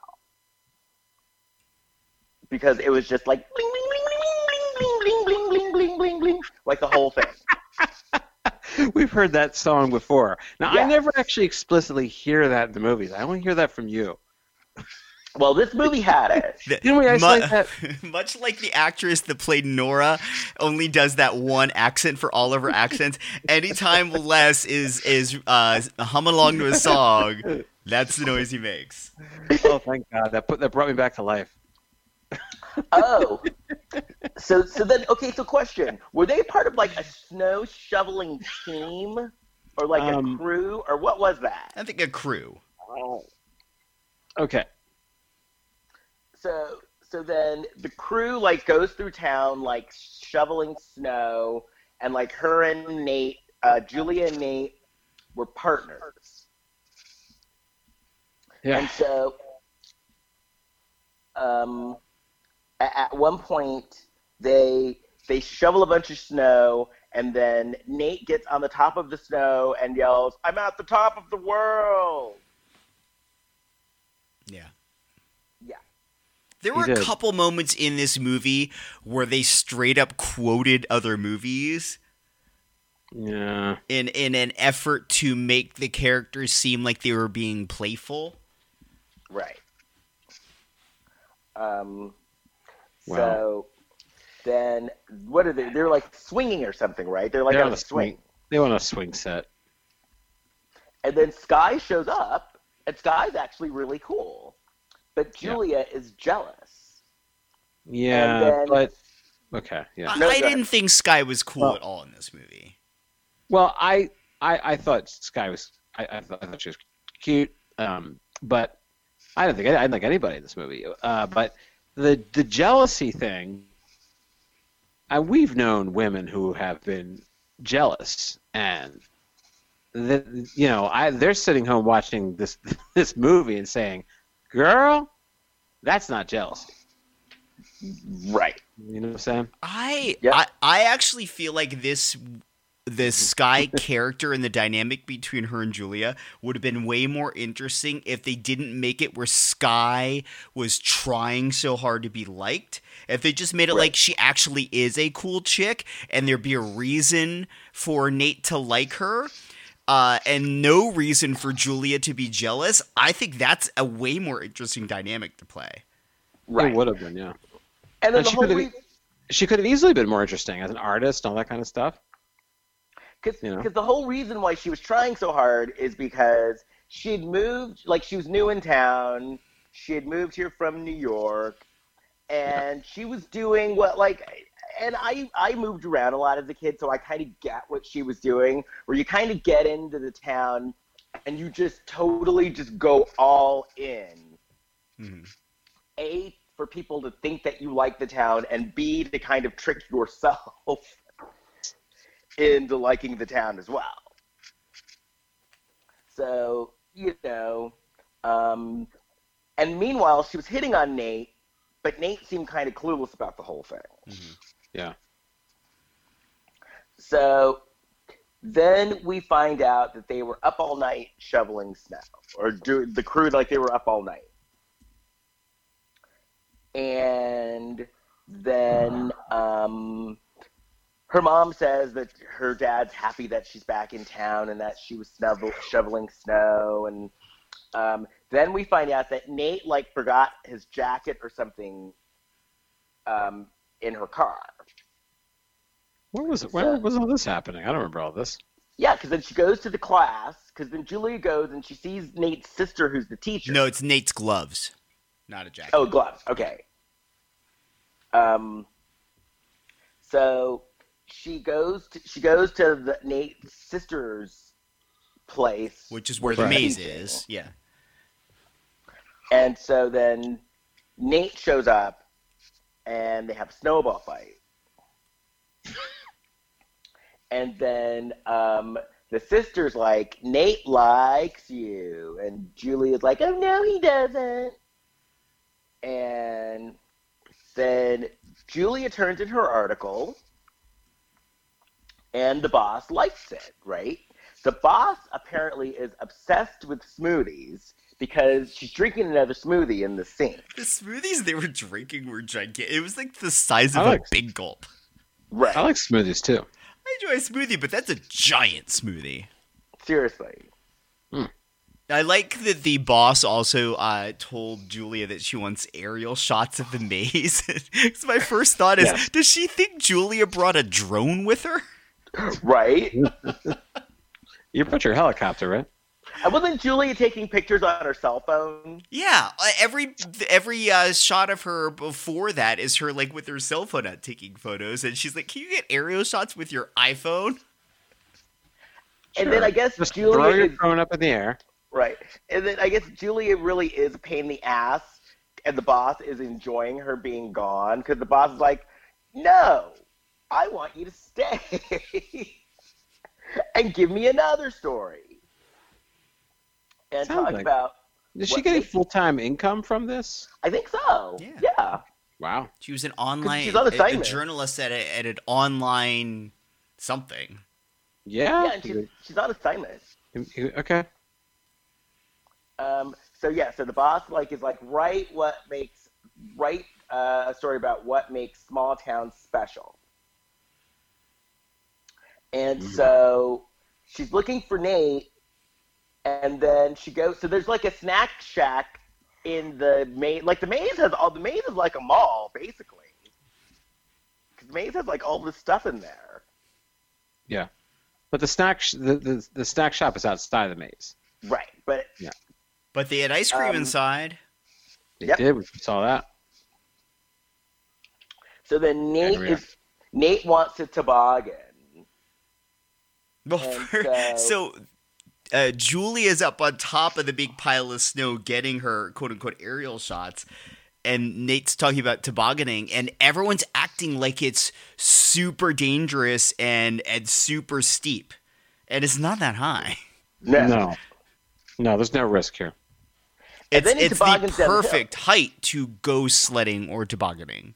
Because it was just like bling, bling, bling, bling, bling, bling, bling, bling, bling, bling, like the whole thing. We've heard that song before. Now, Yeah. I never actually explicitly hear that in the movies. I only hear that from you. Well, this movie had it. The- Didn't we isolate mu- that? Much like the actress that played Nora only does that one accent for all of her accents. Anytime Les is is uh, humming along to a song, that's the noise he makes. Oh, thank God. That put that brought me back to life. Oh, so so then okay. So question: were they part of like a snow shoveling team, or like Um, a crew, or what was that? I think a crew. Okay. So so then the crew like goes through town like shoveling snow, and like her and Nate, uh, Julia and Nate were partners, Yeah. and so um, at, at one point they they shovel a bunch of snow, and then Nate gets on the top of the snow and yells, "I'm at the top of the world!" Yeah. Yeah. There He were a did. couple moments in this movie where they straight up quoted other movies Yeah. in in an effort to make the characters seem like they were being playful. Right. Um, Wow. so then, what are they? They're like swinging or something, right? They're like They're on on a a swing. swing. They want a swing set. And then Sky shows up, and Sky's actually really cool. But Julia is jealous. Yeah, then- but okay, yeah. I, No, I go didn't think Sky was cool Well- at all in this movie. Well, I, I, I thought Sky was. I, I, thought, I thought she was cute. Um, but I don't think I, I didn't like anybody in this movie. Uh, but the the jealousy thing. And we've known women who have been jealous, and the, you know, I they're sitting home watching this this movie and saying, "Girl, that's not jealousy." Right. You know what I'm saying? I, Yep. I I actually feel like this the Sky character and the dynamic between her and Julia would have been way more interesting if they didn't make it where Sky was trying so hard to be liked. If they just made it Right. like she actually is a cool chick and there'd be a reason for Nate to like her. uh, and no reason for Julia to be jealous, I think that's a way more interesting dynamic to play. Right. It would have been, yeah. And then And the she whole could have reason, she could have easily been more interesting as an artist and all that kind of stuff. because you know. the whole reason why she was trying so hard is because she'd moved, like she was new in town. She had moved here from New York, and she was doing what, like, and I I moved around a lot as a kid, so I kind of get what she was doing, where you kind of get into the town and you just totally just go all in. Mm-hmm. A, for people to think that you like the town, and B, to kind of trick yourself into liking the town as well. So, you know, um, and meanwhile, she was hitting on Nate, but Nate seemed kind of clueless about the whole thing. Mm-hmm. Yeah. So then we find out that they were up all night shoveling snow, or do, the crew, like they were up all night. And then um, her mom says that her dad's happy that she's back in town and that she was snovel, shoveling snow. And um, then we find out that Nate, like, forgot his jacket or something um, in her car. Where was it? Where was all this happening? I don't remember all this. Yeah, because then she goes to the class, because then Julia goes and she sees Nate's sister, who's the teacher. No, it's Nate's gloves, not a jacket. Oh, gloves. Okay. Um. So she goes to she goes to the Nate's sister's place, Which is where where the she's maze teaching. is. Yeah. And so then Nate shows up, and they have a snowball fight. And then um, the sister's like, Nate likes you. And Julia's like, oh, no, he doesn't. And then Julia turns in her article, and the boss likes it, right? The boss apparently is obsessed with smoothies because she's drinking another smoothie in the scene. The smoothies they were drinking were gigantic. It was like the size of I like- a big gulp. Right. I like smoothies too. I enjoy a smoothie, but that's a giant smoothie. Seriously. I like that the boss also uh, told Julia that she wants aerial shots of the maze. Because my first thought is, Yes. does she think Julia brought a drone with her? Right? You brought your helicopter, right? And wasn't Julia taking pictures on her cell phone? Yeah, uh, every every uh, shot of her before that is her like with her cell phone out taking photos, and she's like, "Can you get aerial shots with your iPhone?" And then I guess Just Julia throw your is, phone up in the air. right. And then I guess Julia really is a pain in the ass, and the boss is enjoying her being gone because the boss is like, "No, I want you to stay and give me another story." And Sounds talk like- about. Is she what getting makes- full time income from this? I think so. Yeah. Yeah. Wow. She was an online she's on a, a assignment. journalist at, a, at an online something. Yeah. Yeah, and she's, she's on assignment. Okay. Um, so yeah, so the boss like is like write what makes write uh, a story about what makes small towns special. And Mhm. so she's looking for Nate, and then she goes. So there's like a snack shack in the maze. Like the maze has all the maze is like a mall basically, because the maze has like all this stuff in there. Yeah. But the snack sh- the, the the snack shop is outside the maze. Right, but But they had ice cream Um, inside. They Yep. did. We saw that. so then Nate There we are. is Nate wants a toboggan. Well, And for- so- so uh, Julia's up on top of the big pile of snow getting her quote unquote aerial shots. And Nate's talking about tobogganing, and everyone's acting like it's super dangerous and, and super steep. And it's not that high. No. No. No, there's no risk here. And It's, then he it's the toboggans down the hill. perfect height to go sledding or tobogganing.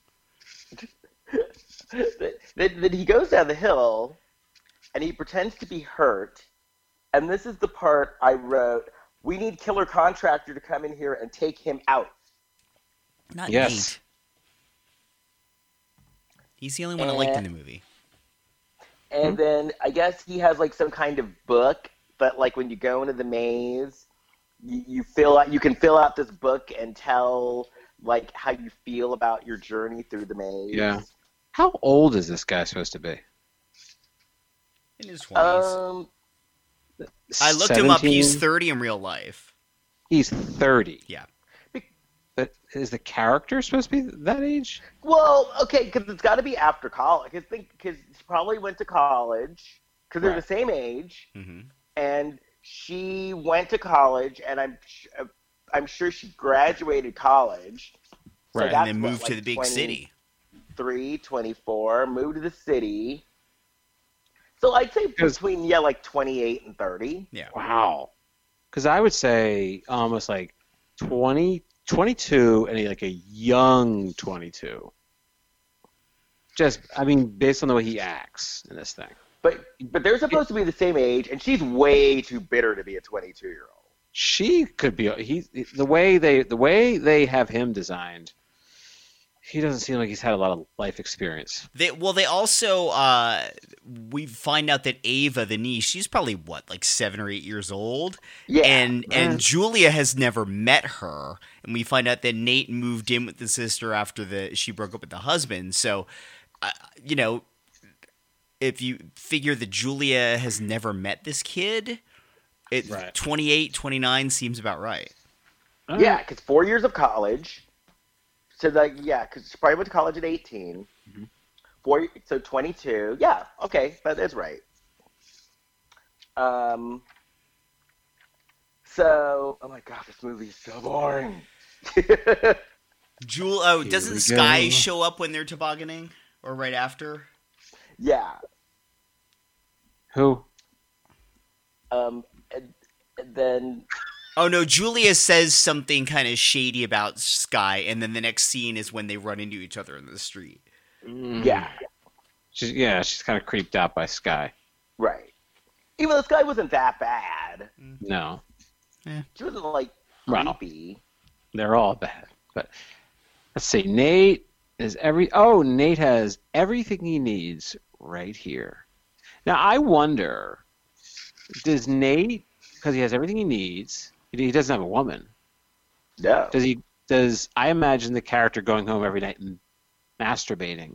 then, then he goes down the hill, and he pretends to be hurt. And this is the part I wrote. We need Killer Contractor to come in here and take him out. Not Yes. Nate. He's the only one I liked in Eh. the movie. And then I guess he has like some kind of book that like when you go into the maze, you, you fill out, you can fill out this book and tell like how you feel about your journey through the maze. Yeah. How old is this guy supposed to be? In his twenties. Um, I looked him up. He's seventeen? thirty in real life. He's thirty. Yeah. But is the character supposed to be that age? well, okay, because it's got to be after college. Because because she probably went to college because they're Right. the same age, Mm-hmm. and she went to college, and I'm sh- I'm sure she graduated college. So Right. that's And then what, moved to like the big city. twenty-three, twenty-four, moved to the city. So I'd say 'Cause- between, yeah, like twenty-eight and thirty. Yeah. Wow. Because I would say almost like twenty, twenty-two, and like a young twenty-two. Just, I mean, based on the way he acts in this thing. But but they're supposed to be the same age, and she's way too bitter to be a twenty-two-year-old. She could be. He the way they the way they have him designed. He doesn't seem like he's had a lot of life experience. They well, they also uh, we find out that Ava, the niece, she's probably what, like seven or eight years old, Yeah. and and man. Julia has never met her, and we find out that Nate moved in with the sister after the she broke up with the husband. So, uh, you know, if you figure that Julia has never met this kid, it Right. twenty-eight, twenty-nine seems about right. Yeah, because four years of college. So, like, yeah, because she probably went to college at eighteen. Mhm. Four, so twenty-two. Yeah, okay, that is right. Um. So, oh my god, this movie is so boring. Jewel, oh, Here doesn't we Sky go. show up when they're tobogganing or right after? yeah. Who? Um. And, and then Oh no, Julia says something kind of shady about Sky, and then the next scene is when they run into each other in the street. yeah, She's, yeah, she's kind of creeped out by Sky. right. Even though this guy wasn't that bad, No. she wasn't like Well. creepy. They're all bad. But let's see. Nate is every. Oh, Nate has everything he needs right here. Now I wonder, does Nate, because he has everything he needs, he doesn't have a woman. No. Does he? Does I imagine the character going home every night and masturbating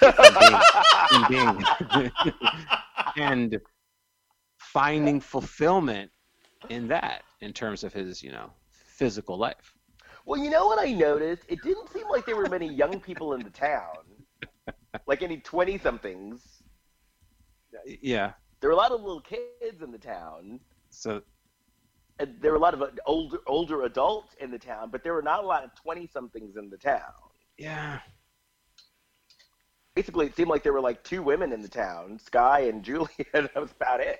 and being, and, being, and finding fulfillment in that in terms of his, you know, physical life. Well, you know what I noticed? It didn't seem like there were many young people in the town, like any twenty-somethings. Yeah. There were a lot of little kids in the town. So And there were a lot of uh, older older adults in the town, but there were not a lot of twenty-somethings in the town. yeah. Basically, it seemed like there were like two women in the town, Sky and Julia, and that was about it.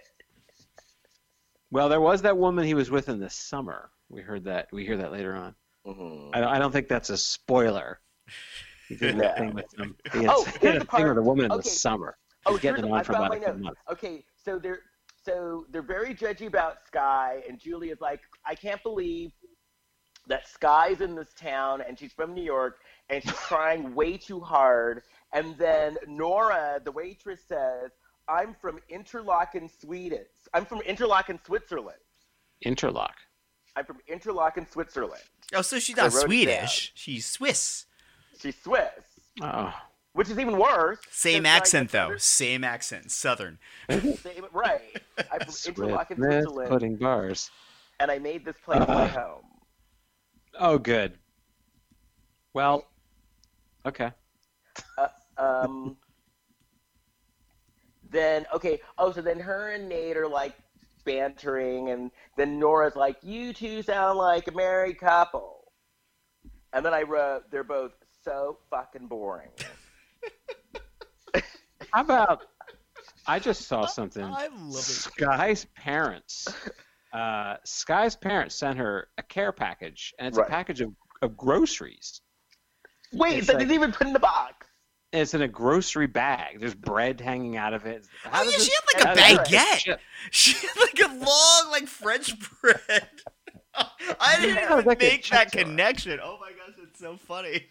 Well, there was that woman he was with in the summer. We heard that. We hear that later on. Mm-hmm. I don't, I don't think that's a spoiler. He did No. that thing with them. He had, Oh, he had here's a the thing with part- a woman in okay. the summer. Oh, He's getting here's- it on I've for got about my a good notes. month. Okay, so they're so they're very judgy about Sky, and Julia's like, I can't believe that Sky's in this town, and she's from New York, and she's trying way too hard. And then Nora, the waitress, says, I'm from Interlaken, Sweden. I'm from Interlaken, Switzerland. Interlock. I'm from Interlaken, Switzerland. Oh, so she's I not wrote it Swedish. She's Swiss. She's Swiss, Oh. which is even worse. Same 'cause, like, accent, though. there's- Same accent. Southern. Same, right. I'm from Swift Interlaken, myth Switzerland, pudding bars. and I made this place my home. Oh, good. Well, okay. Um, then okay. Oh, so then her and Nate are like bantering, and then Nora's like, "You two sound like a married couple." And then I wrote, "They're both so fucking boring." How about? I just saw something. I love it. Sky's parents. Uh, Sky's parents sent her a care package, and it's Right. a package of, of groceries. Wait, It's that like- didn't even put in the box. And it's in a grocery bag. There's bread hanging out of it. How Oh, does yeah, this- she had like how a does this baguette. ship? She had like a long, like French bread. I didn't Yeah, even like a make that chip. connection. Oh my gosh, it's so funny.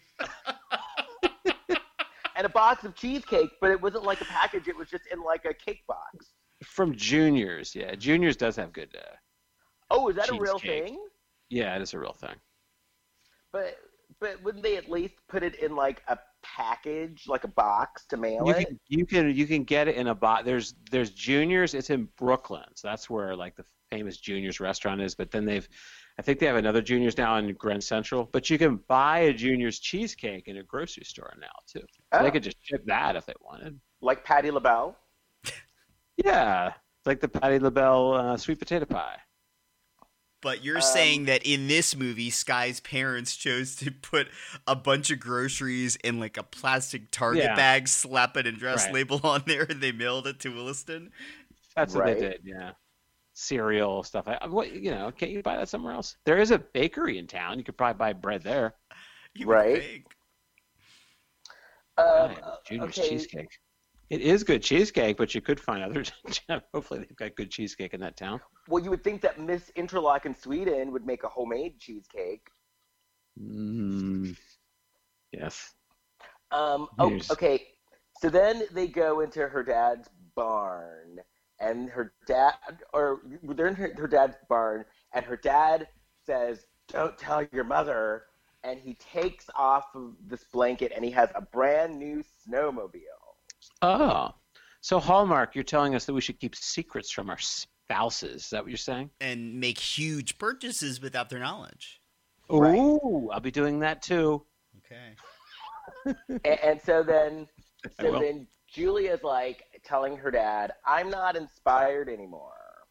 And a box of cheesecake, but it wasn't like a package. It was just in like a cake box. From Juniors, yeah. Juniors does have good. Uh, Oh, is that a real Cheesecake. thing? yeah, it is a real thing. But but wouldn't they at least put it in like a package, like a box to mail You it? can you can you can get it in a box. There's there's Juniors. It's in Brooklyn, so that's where like the famous Juniors restaurant is. But then they've, I think they have another Juniors now in Grand Central. But you can buy a Juniors cheesecake in a grocery store now too. So Oh. they could just ship that if they wanted. Like Patti LaBelle? Yeah, it's like the Patti LaBelle uh, sweet potato pie. But you're Um, saying that in this movie, Sky's parents chose to put a bunch of groceries in like a plastic Target Yeah. bag, slap an address Right. label on there, and they mailed it to Williston? That's what Right. they did. Yeah, cereal stuff. I, what you know? Can't you buy that somewhere else? There is a bakery in town. You could probably buy bread there. You would Right. think. Um, Right, Junior's okay. cheesecake. It is good cheesecake, but you could find other. Hopefully, they've got good cheesecake in that town. Well, you would think that Miss Interlock in Sweden would make a homemade cheesecake. Mm, yes. Um, oh, Yes. okay. So then they go into her dad's barn, and her dad, or they're in her, her dad's barn, and her dad says, "Don't tell your mother." And he takes off of this blanket, and he has a brand new snowmobile. Oh, so Hallmark, you're telling us that we should keep secrets from our spouses. Is that what you're saying? And make huge purchases without their knowledge. Right. Ooh, I'll be doing that too. Okay. And, and so then, I so will. then Julia's like telling her dad, "I'm not inspired anymore."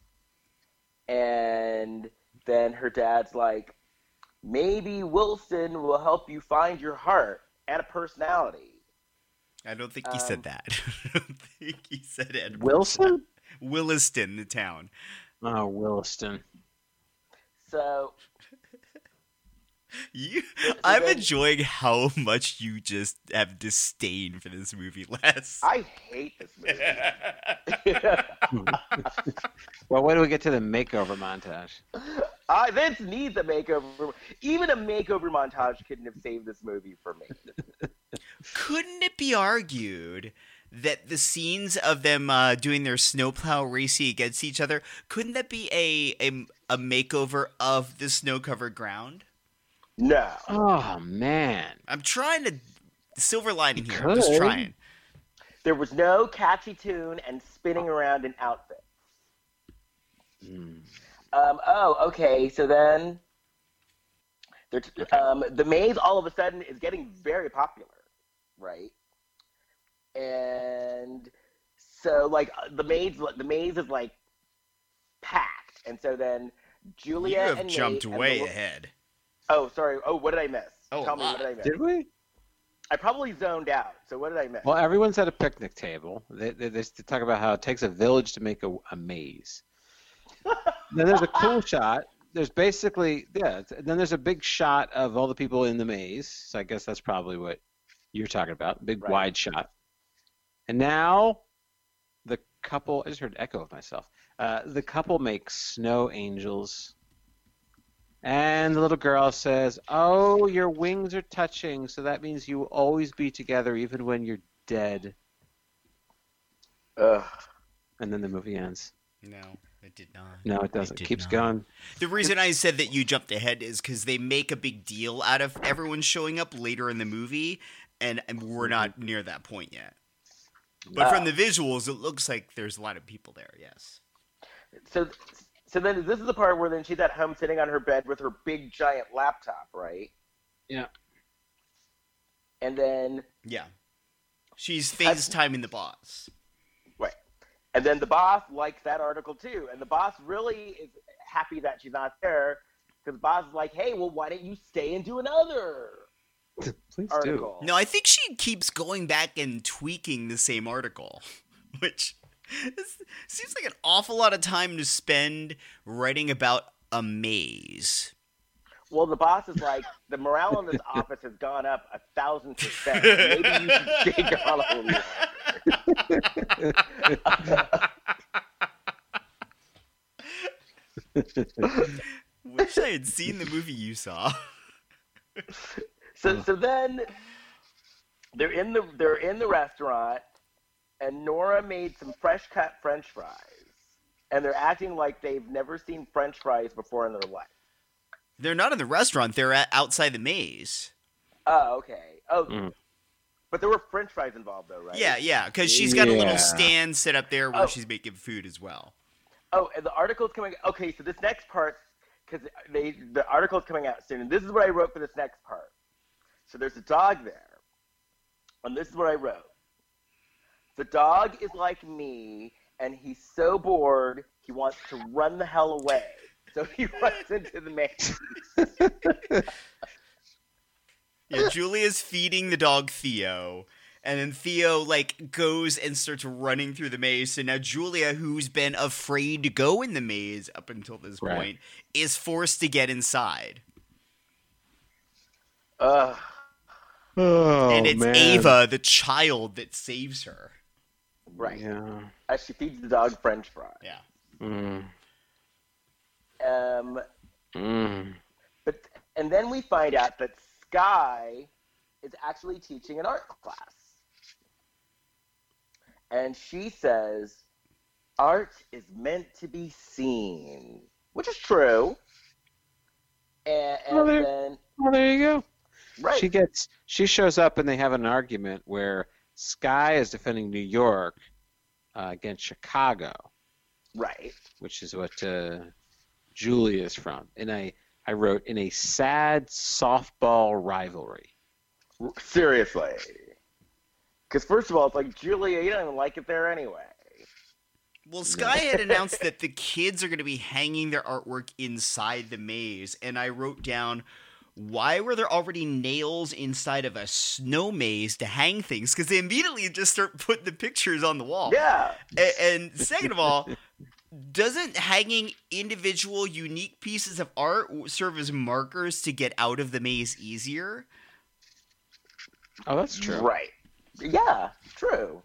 And then her dad's like, "Maybe Wilson will help you find your heart and a personality." I don't think he Um, said that. I don't think he said it. Wilson? Williston, the town. Oh, Williston. So You, so I'm then- enjoying how much you just have disdain for this movie, Les. I hate this movie. Well, when do we get to the makeover montage? I, this needs a makeover. Even a makeover montage couldn't have saved this movie for me. Couldn't it be argued that the scenes of them uh, doing their snowplow racing against each other, couldn't that be a a, a makeover of the snow-covered ground? No. Oh man. I'm trying to silver lining You here. I'm just could. trying. There was no catchy tune and spinning around in outfits. Mm. Um, oh, okay. So then, they're t- um, the maze all of a sudden is getting very popular, right? And so, like, uh, the maze, the maze is like packed, and so then Julia You have and jumped Nate and way the- ahead. Oh, sorry. Oh, what did I miss? Oh, Tell a me, lot. what did I miss? Did we? I probably zoned out. So what did I miss? Well, everyone's at a picnic table. They, they, they talk about how it takes a village to make a, a maze. Then there's a cool shot. There's basically, yeah, it's- then there's a big shot of all the people in the maze. So I guess that's probably what you're talking about. Big Right. wide shot. And now the couple, I just heard an echo of myself. Uh, the couple makes snow angels. And the little girl says, "Oh, your wings are touching, so that means you will always be together even when you're dead." Ugh. And then the movie ends. No, it did not. No, it doesn't. did It keeps not. going. The reason I said that you jumped ahead is because they make a big deal out of everyone showing up later in the movie, and, and we're not near that point yet. But from Oh. the visuals, it looks like there's a lot of people there, yes. So, so then this is the part where then she's at home sitting on her bed with her big giant laptop, right? Yeah. And then, Yeah. She's That's- FaceTiming the boss. right. And then the boss likes that article too. And the boss really is happy that she's not there because the boss is like, "Hey, well, why don't you stay and do another Please article?" No, I think she keeps going back and tweaking the same article, which is, seems like an awful lot of time to spend writing about a maze. Well, the boss is like, "The morale in this office has gone up a thousand percent. Maybe you should stay gone a little Wish I had seen the movie you saw. So, so then they're in the they're in the restaurant, and Nora made some fresh cut French fries. and they're acting like they've never seen French fries before in their life. They're not in the restaurant. They're at, outside the maze. Oh, okay. Oh, Mm. but there were French fries involved, though, right? Yeah, yeah, because she's got a little Yeah. stand set up there where Oh. she's making food as well. Oh, and the article's coming. Okay, so this next part, because they the article's coming out soon, and this is what I wrote for this next part. So there's a dog there, and this is what I wrote. The dog is like me, and he's so bored he wants to run the hell away. So he runs into the maze. Yeah, Julia's feeding the dog Theo, and then Theo like goes and starts running through the maze. So now Julia, who's been afraid to go in the maze up until this Right. point, is forced to get inside. Ugh. Oh, and it's man. Ava, the child, that saves her. Right. Yeah. As she feeds the dog French fries. Yeah. Mm. Um, Mm. but and then we find out that Sky is actually teaching an art class, and she says, "Art is meant to be seen," which is true. And, and Well, there- then Well, there you go. right, She gets. She shows up, and they have an argument where Sky is defending New York uh, against Chicago, right, which is what uh, Julie is from. And I, I wrote in a sad softball rivalry. seriously. Because first of all, it's like Julia, you don't even like it there anyway. Well, Sky had announced that the kids are going to be hanging their artwork inside the maze, and I wrote down, why were there already nails inside of a snow maze to hang things? Because they immediately just start putting the pictures on the wall. Yeah, A- And second of all, doesn't hanging individual unique pieces of art serve as markers to get out of the maze easier? Oh, that's true. right. Yeah, true.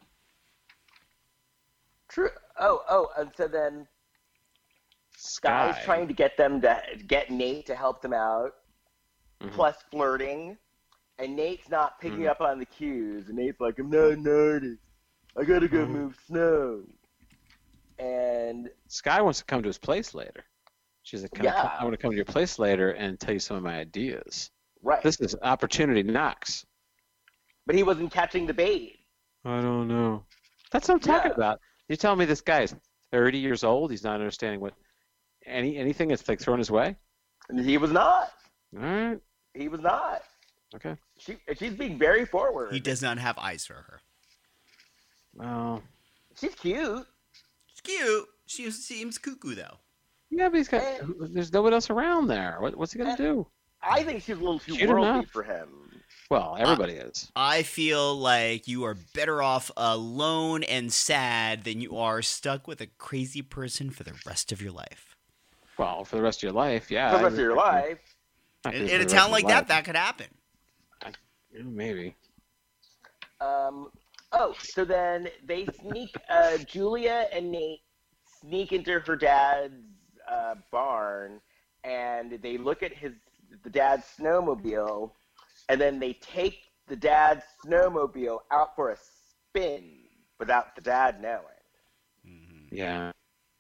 True. Oh, oh, and so then Sky's Sky. trying to get them to get Nate to help them out, Mhm. plus flirting, and Nate's not picking Mhm. up on the cues. And Nate's like, "I'm not an artist. I gotta go Mhm. move snow." And Sky wants to come to his place later. She's like, Can I, Yeah. come, I want to come to your place later and tell you some of my ideas. right, This is opportunity knocks. but he wasn't catching the bait. I don't know. That's what I'm talking Yeah. about. You're telling me this guy is thirty years old. He's not understanding what any anything that's like thrown his way. And he was not. All right. He was not. Okay. She she's being very forward. He does not have eyes for her. Well. She's cute. It's cute. She seems cuckoo, though. Yeah, but he's got. And- There's no one else around there. What, what's he gonna And- do? I think she's a little too Shoot him worldly up. for him. Well, everybody is. I feel like you are better off alone and sad than you are stuck with a crazy person for the rest of your life. Well, for the rest of your life, yeah. For the rest of your life. Not In, for in the a rest town of like your that, life. that could happen. Yeah, maybe. Um, oh, so then they sneak, uh, Julia and Nate sneak into her dad's uh, barn, and they look at his the dad's snowmobile, and then they take the dad's snowmobile out for a spin without the dad knowing. Yeah.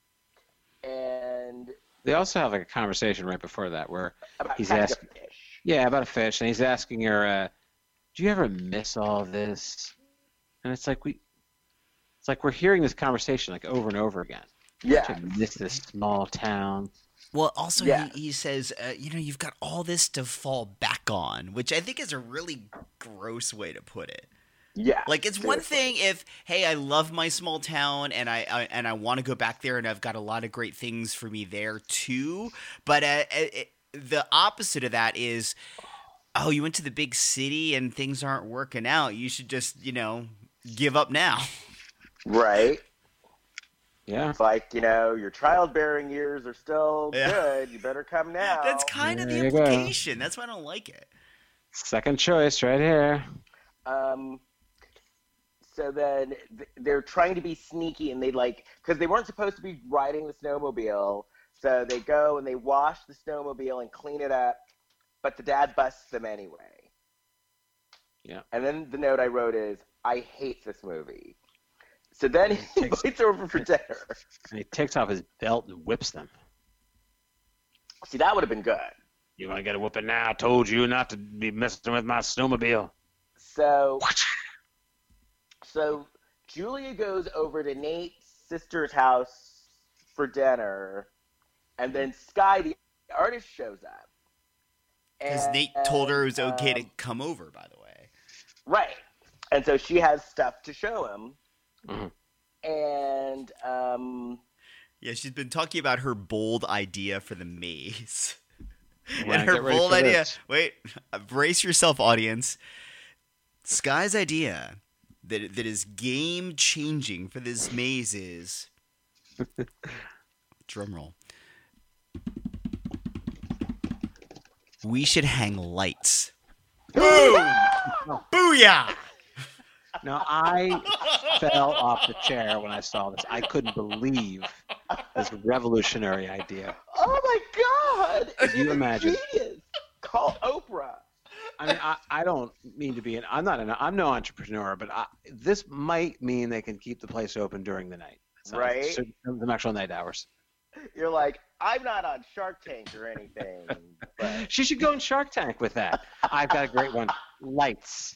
And They also have like a conversation right before that where about He's catching asked- a fish. yeah, about a fish, and he's asking her, uh, "Do you ever miss all this?" And it's like we, it's like we're hearing this conversation like over and over again. Yeah. To miss this small town. Well, also, Yeah. he, he says, uh, you know, you've got all this to fall back on, which I think is a really gross way to put it. Yeah. Like, it's one seriously. thing if, hey, I love my small town and I, I and I want to go back there and I've got a lot of great things for me there too. But uh, it, the opposite of that is, oh, you went to the big city and things aren't working out. You should just, you know, give up now. Right. Yeah. It's like, you know, your childbearing years are still Yeah. good. You better come now. That's kind of the There you go. implication. That's why I don't like it. Second choice right here. Um, so then th- they're trying to be sneaky, and they like because they weren't supposed to be riding the snowmobile. So they go and they wash the snowmobile and clean it up, but the dad busts them anyway. Yeah. And then the note I wrote is, "I hate this movie." So then he Takes- invites her over for dinner. And he takes off his belt and whips them. See, that would have been good. You want to get a whooping now? I told you not to be messing with my snowmobile. So, so Julia goes over to Nate's sister's house for dinner, and then Sky, the artist, shows up. Because And, Nate told her it was okay to um, come over, by the way. Right. And so she has stuff to show him. Mhm. And um, Yeah, she's been talking about her bold idea for the maze. Yeah, and her get ready bold for idea. this. Wait, brace yourself, audience. Sky's idea that that is game changing for this maze is. Drum roll. We should hang lights. Boom! Booyah! Now, I fell off the chair when I saw this. I couldn't believe this revolutionary idea. oh my God! Could you imagine? Genius. Call Oprah. I mean, I, I don't mean to be an. I'm not an. I'm no entrepreneur, but I, this might mean they can keep the place open during the night. It's not- Right. certain- The actual night hours. You're like, I'm not on Shark Tank or anything, but She should go in Shark Tank with that. I've got a great one. Lights.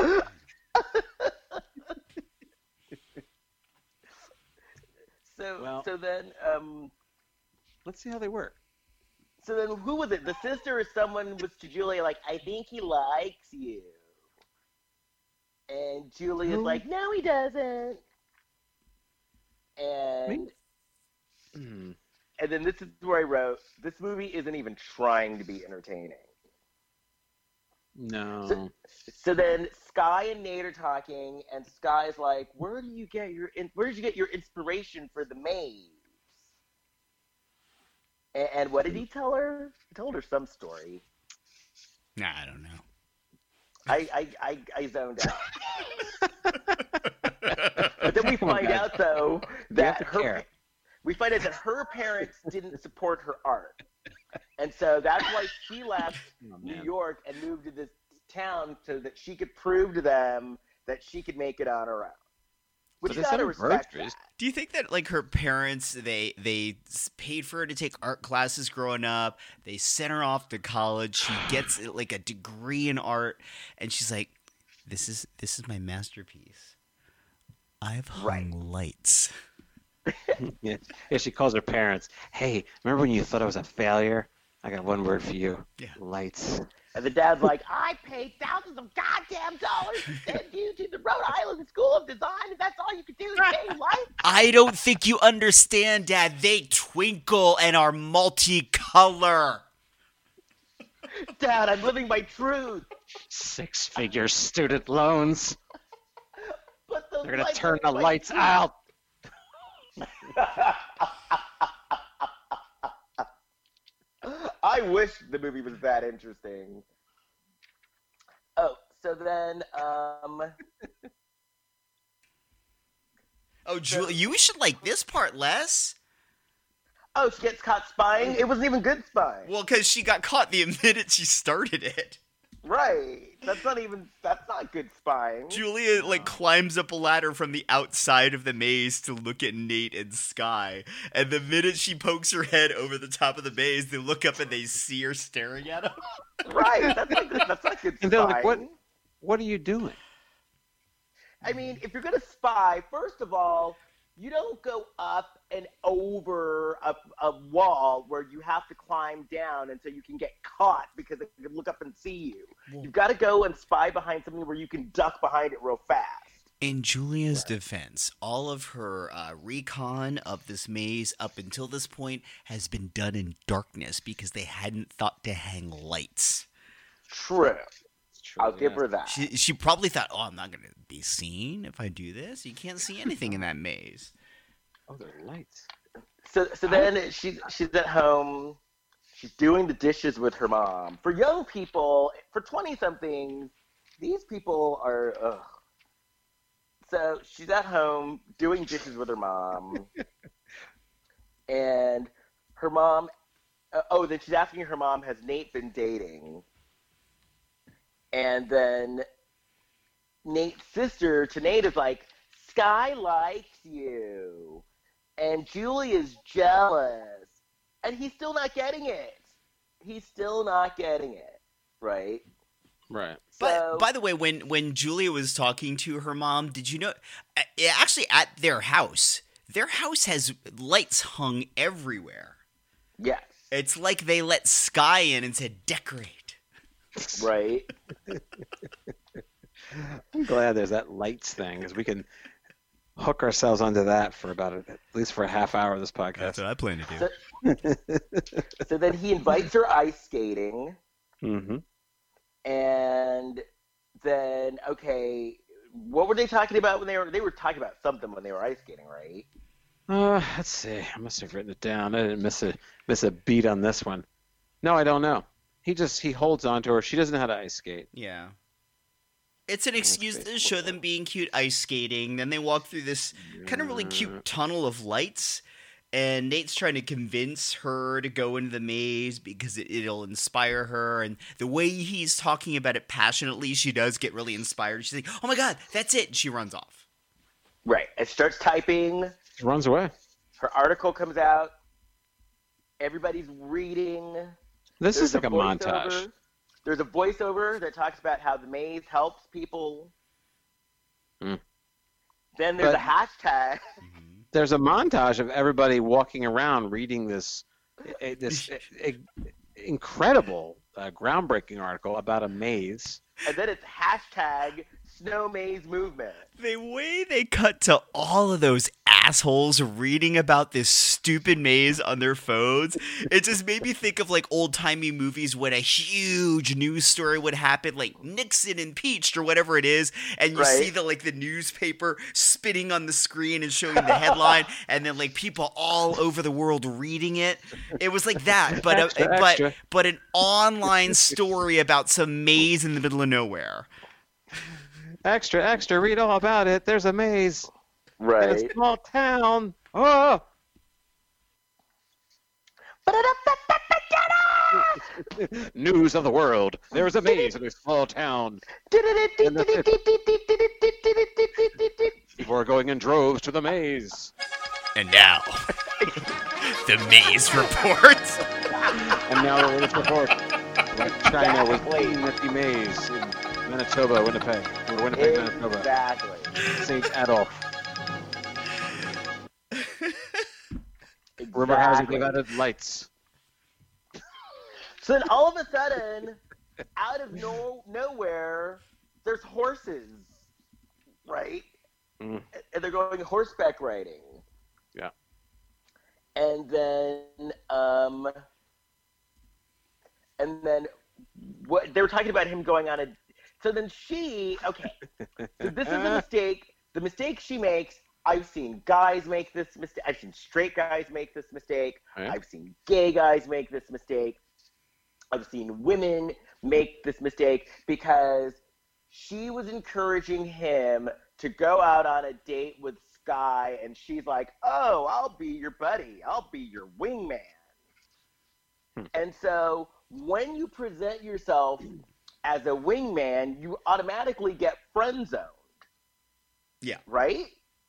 so Well- so then um Let's see how they work. so then who was it? The sister or someone was to Julia like, I think he likes you, and Julia's Who? like, no, he doesn't, and Me? Hmm. and then this is where I wrote, this movie isn't even trying to be entertaining. No. So, so then Sky and Nate are talking, and Sky's like, "Where do you get your in- Where did you get your inspiration for the maze?" And, and what did he tell her? He told her some story. Nah, I don't know. I I, I, I zoned out. But then we Come on, find guys. out though You have that to her care. we find out that her parents didn't support her art, and so that's why she left Oh, New man. York and moved to this town so that she could prove to them that she could make it on her own. Which But they you gotta sell respect groceries. that. Do you think that like her parents they they s- paid for her to take art classes growing up? They sent her off to college. She gets like a degree in art, and she's like, "This is this is my masterpiece. I've hung Right. lights." Yeah. Yeah, she calls her parents. Hey, remember when you thought I was a failure? I got one word for you. Yeah. Lights. And the dad's like, I paid thousands of goddamn dollars to send you to the Rhode Island School of Design, and that's all you could do is change life? I don't think you understand, Dad. They twinkle and are multicolor. Dad, I'm living my truth. Six figure student loans. But the They're going to lights turn are the my lights truth. out. I wish the movie was that interesting. Oh, so then, um, Oh, Julie, you should like this part less. oh, she gets caught spying. It wasn't even good spying. Well, because she got caught the minute she started it. Right. That's not even, that's not good spying. Julia like climbs up a ladder from the outside of the maze to look at Nate and Sky, and the minute she pokes her head over the top of the maze, they look up and they see her staring at them. Right. That's not good, that's not good And spying. they're like, what? What are you doing? I mean, if you're going to spy, first of all, you don't go up and over a, a wall where you have to climb down and so you can get caught because they can look up and see you. Well- You've got to go and spy behind something where you can duck behind it real fast. In Julia's defense, all of her uh, recon of this maze up until this point has been done in darkness because they hadn't thought to hang lights. True. It's true, I'll give yeah. her that. She she probably thought, "Oh, I'm not going to be seen if I do this. You can't see anything in that maze." Oh, there are lights. So, so then she's she's at home. She's doing the dishes with her mom. For young people, for twenty-somethings, these people are. Ugh. So she's at home doing dishes with her mom, and her mom. Uh, oh, then she's asking her mom, "Has Nate been dating?" And then Nate's sister to Nate is like, Sky likes you, and Julia's jealous, and he's still not getting it. He's still not getting it, right? Right. But by the way, when when Julia was talking to her mom, did you know? Actually, at their house, their house has lights hung everywhere. Yes. It's like they let Sky in and said, "Decorate." Right. I'm glad there's that lights thing, because we can hook ourselves onto that for about a, at least for a half hour of this podcast. That's what I plan to do. So, so then he invites her ice skating. Mm-hmm. And then, okay, what were they talking about when they were, they were talking about something when they were ice skating, right? Uh, let's see. I must have written it down. I didn't miss a miss a beat on this one. No, I don't know. He just he holds on to her. She doesn't know how to ice skate. Yeah. It's an excuse to show them being cute ice skating. Then they walk through this kind of really cute tunnel of lights. And Nate's trying to convince her to go into the maze because it, it'll inspire her. And the way he's talking about it passionately, she does get really inspired. She's like, oh my God, that's it. And she runs off. Right. And starts typing. She runs away. Her article comes out. Everybody's reading. This There's is like a, a montage. There's a voiceover that talks about how the maze helps people. Mm. Then there's But- a hashtag. There's a montage of everybody walking around reading this eh, this eh, incredible, uh, groundbreaking article about a maze. And then it's hashtag Snow Maze Movement. The way they cut to all of those assholes reading about this stupid maze on their phones, it just made me think of like old-timey movies when a huge news story would happen, like Nixon impeached or whatever it is, and you Right. see the like the newspaper spinning on the screen and showing the headline, and then like people all over the world reading it. It was like that, but Extra, a, but extra. but an online story about some maze in the middle of nowhere. Extra, extra, read all about it. There's a maze in Right. a small town. Oh! News of the world. There is a maze in a small town. People are going in droves to the maze. And now, the maze report. And now we're with this report. Like China was playing with the maze in Manitoba, Winnipeg. Or Winnipeg, Manitoba. Exactly. Saint Adolf. Rumor has it they've added lights. So then all of a sudden, out of no nowhere, there's horses, right? Mm. And they're going horseback riding. Yeah. And then, um, and then, what they were talking about him going on a. So then she, okay, so this is a mistake. The mistake she makes. I've seen guys make this mistake. I've seen straight guys make this mistake. Oh, yeah? I've seen gay guys make this mistake. I've seen women make this mistake because she was encouraging him to go out on a date with Sky, and she's like, oh, I'll be your buddy. I'll be your wingman. Hmm. And so when you present yourself as a wingman, you automatically get friend-zoned. Yeah. Right?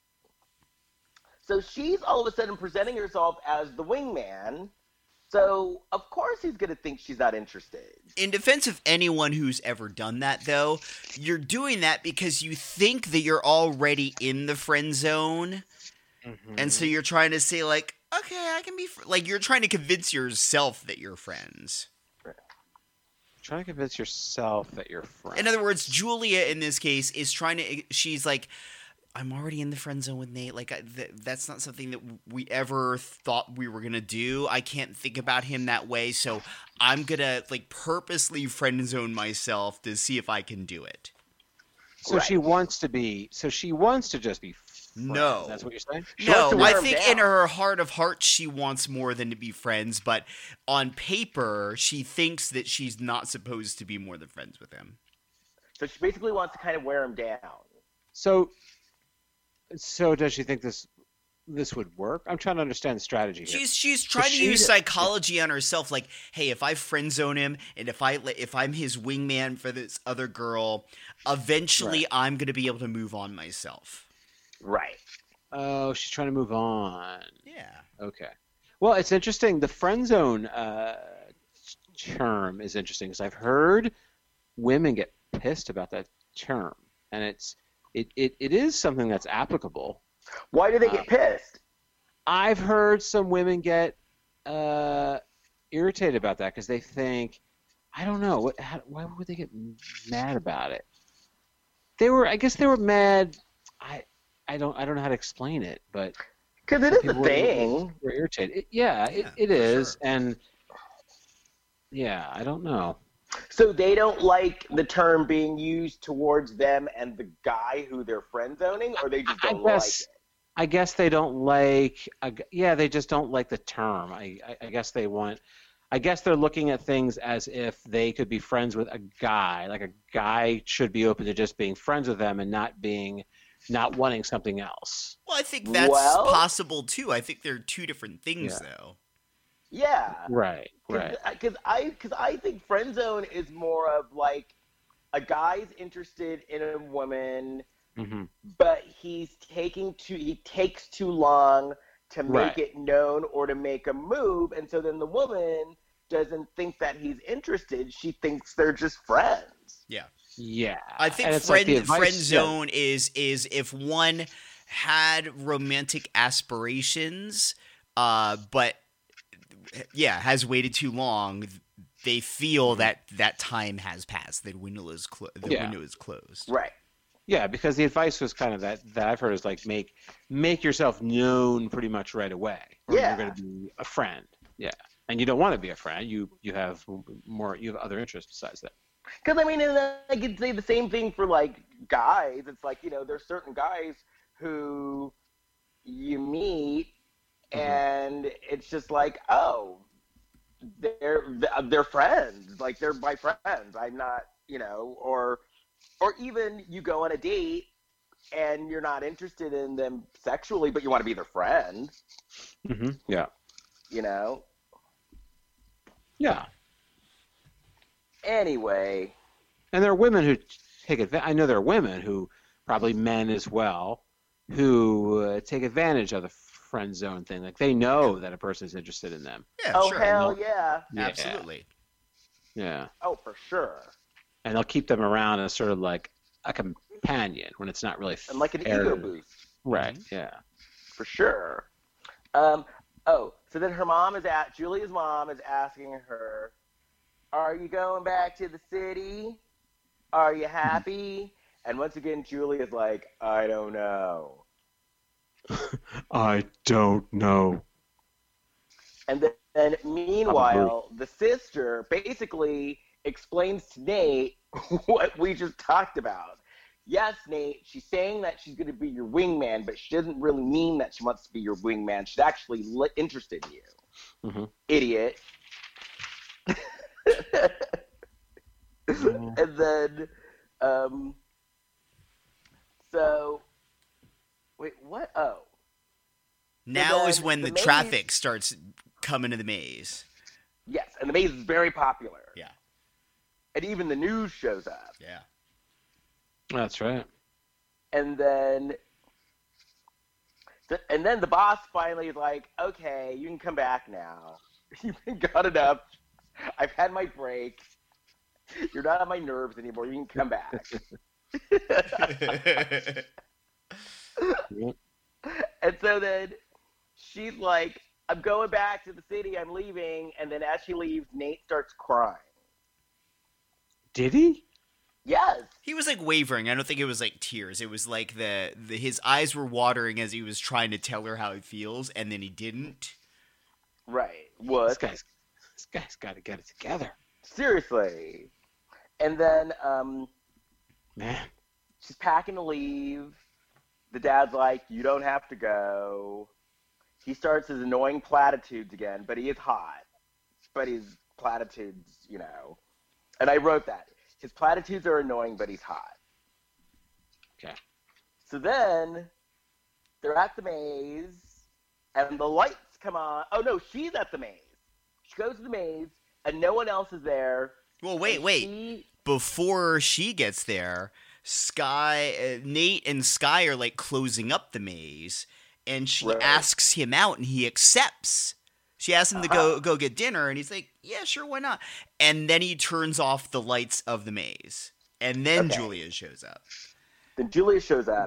So she's all of a sudden presenting herself as the wingman. So, of course he's going to think she's not interested. In defense of anyone who's ever done that, though, you're doing that because you think that you're already in the friend zone. Mm-hmm. And so you're trying to say, like, okay, I can be... Fr-. Like, you're trying to convince yourself that you're friends. Trying to convince yourself that you're friends. In other words, Julia, in this case, is trying to... She's like... I'm already in the friend zone with Nate. Like, I, th- that's not something that we ever thought we were going to do. I can't think about him that way, so I'm going to, like, purposely friend zone myself to see if I can do it. So Right. she wants to be, so she wants to just be friends. No. That's what you're saying? She wants to No, wear I him think down. in her heart of hearts, she wants more than to be friends, but on paper, she thinks that she's not supposed to be more than friends with him. So she basically wants to kind of wear him down. So, so does she think this this would work? I'm trying to understand the strategy here. She's she's trying to she- use psychology on herself. Like, hey, if I friend zone him, and if I let- if I'm his wingman for this other girl, eventually Right. I'm gonna be able to move on myself. Right. Oh, she's trying to move on. Yeah. Okay. Well, it's interesting. The friend zone uh, term is interesting because I've heard women get pissed about that term, and it's it, it, it is something that's applicable. Why do they get Uh, pissed? I've heard some women get uh, irritated about that because they think, I don't know, what, how, why would they get mad about it? They were, I guess, they were mad. I, I don't, I don't know how to explain it, but Because it some is a people were- thing. Were irritated. It, yeah, it, Yeah, it for is, sure. and yeah, I don't know. So they don't like the term being used towards them and the guy who they're friend zoning, or they just I don't like guess- it. I guess they don't like. I g- Yeah, they just don't like the term. I, I, I guess they want. I guess they're looking at things as if they could be friends with a guy. Like a guy should be open to just being friends with them and not being, not wanting something else. Well, I think that's Well- possible too. I think they're two different things, Yeah. though. Yeah. Right. Right. Because I, cause I think friend zone is more of like a guy's interested in a woman, hmm but he's taking too he takes too long to make Right. it known or to make a move, and so then the woman doesn't think that he's interested. She thinks they're just friends. Yeah. Yeah. I think And it's like friend the advice- friend yeah. zone is is if one had romantic aspirations, uh, but yeah, has waited too long. They feel that that time has passed. The window is clo- the Yeah. window is closed. Right. Yeah, because the advice was kind of that that I've heard is like make make yourself known pretty much right away. Or Yeah. You're going to be a friend. Yeah. And you don't want to be a friend. You you have more. You have other interests besides that. Because I mean, and then I could say the same thing for like guys. It's like, you know, there's certain guys who you meet, Mhm. and it's just like, oh, they're they're friends. Like they're my friends. I'm not, you know, or or even you go on a date and you're not interested in them sexually, but you want to be their friend. Mm-hmm. Yeah. You know. Yeah. Anyway, And there are women who take advantage. I know there are women who, probably men as well, who uh, take advantage of the friend zone thing. Like they know that a person is interested in them. Yeah, oh sure. hell no. yeah, Yeah. Absolutely. Yeah. oh for sure, And they'll keep them around as sort of like a companion when it's not really and like an fair ego to- boost. Right. Yeah. For sure. Um, oh, so then her mom is at Julia's mom is asking her, "Are you going back to the city? Are you happy?" And once again, Julia's like, "I don't know." I don't know. And then, then meanwhile, the sister basically explains to Nate what we just talked about. Yes, Nate, she's saying that she's going to be your wingman, but she doesn't really mean that she wants to be your wingman. She's actually li- interested in you. Mhm. Idiot. Yeah. And then, um, so, wait, what? Oh. Now then is when the the, maze- traffic starts coming to the maze. Yes, and the maze is very popular. Yeah. And even the news shows up. Yeah. That's right. And then, th- and then the boss finally is like, "Okay, you can come back now. You've been got enough. I've had my break. You're not on my nerves anymore. You can come back." Yep. And so then she's like, "I'm going back to the city. I'm leaving." And then as she leaves, Nate starts crying. Did he? Yes. He was like wavering. I don't think it was like tears. It was like the, the his eyes were watering as he was trying to tell her how he feels, and then he didn't. Right. This What? guy's this guy's got to get it together, Seriously. And then um, man. she's packing to leave. The dad's like, "You don't have to go." He starts his annoying platitudes again, but he is hot. But his platitudes, you know. And I wrote that. His platitudes are annoying, but he's hot. Okay. So then they're at the maze, and the lights come on. Oh, no, she's at the maze. She goes to the maze, and no one else is there. Well, wait, and wait. she- Before she gets there, Sky, uh, Nate and Sky are like closing up the maze, and she Right. asks him out, and he accepts. She asks him to Uh-huh. go go get dinner, and he's like, "Yeah, sure, why not?" And then he turns off the lights of the maze, and then Okay. Julia shows up. Then Julia shows up,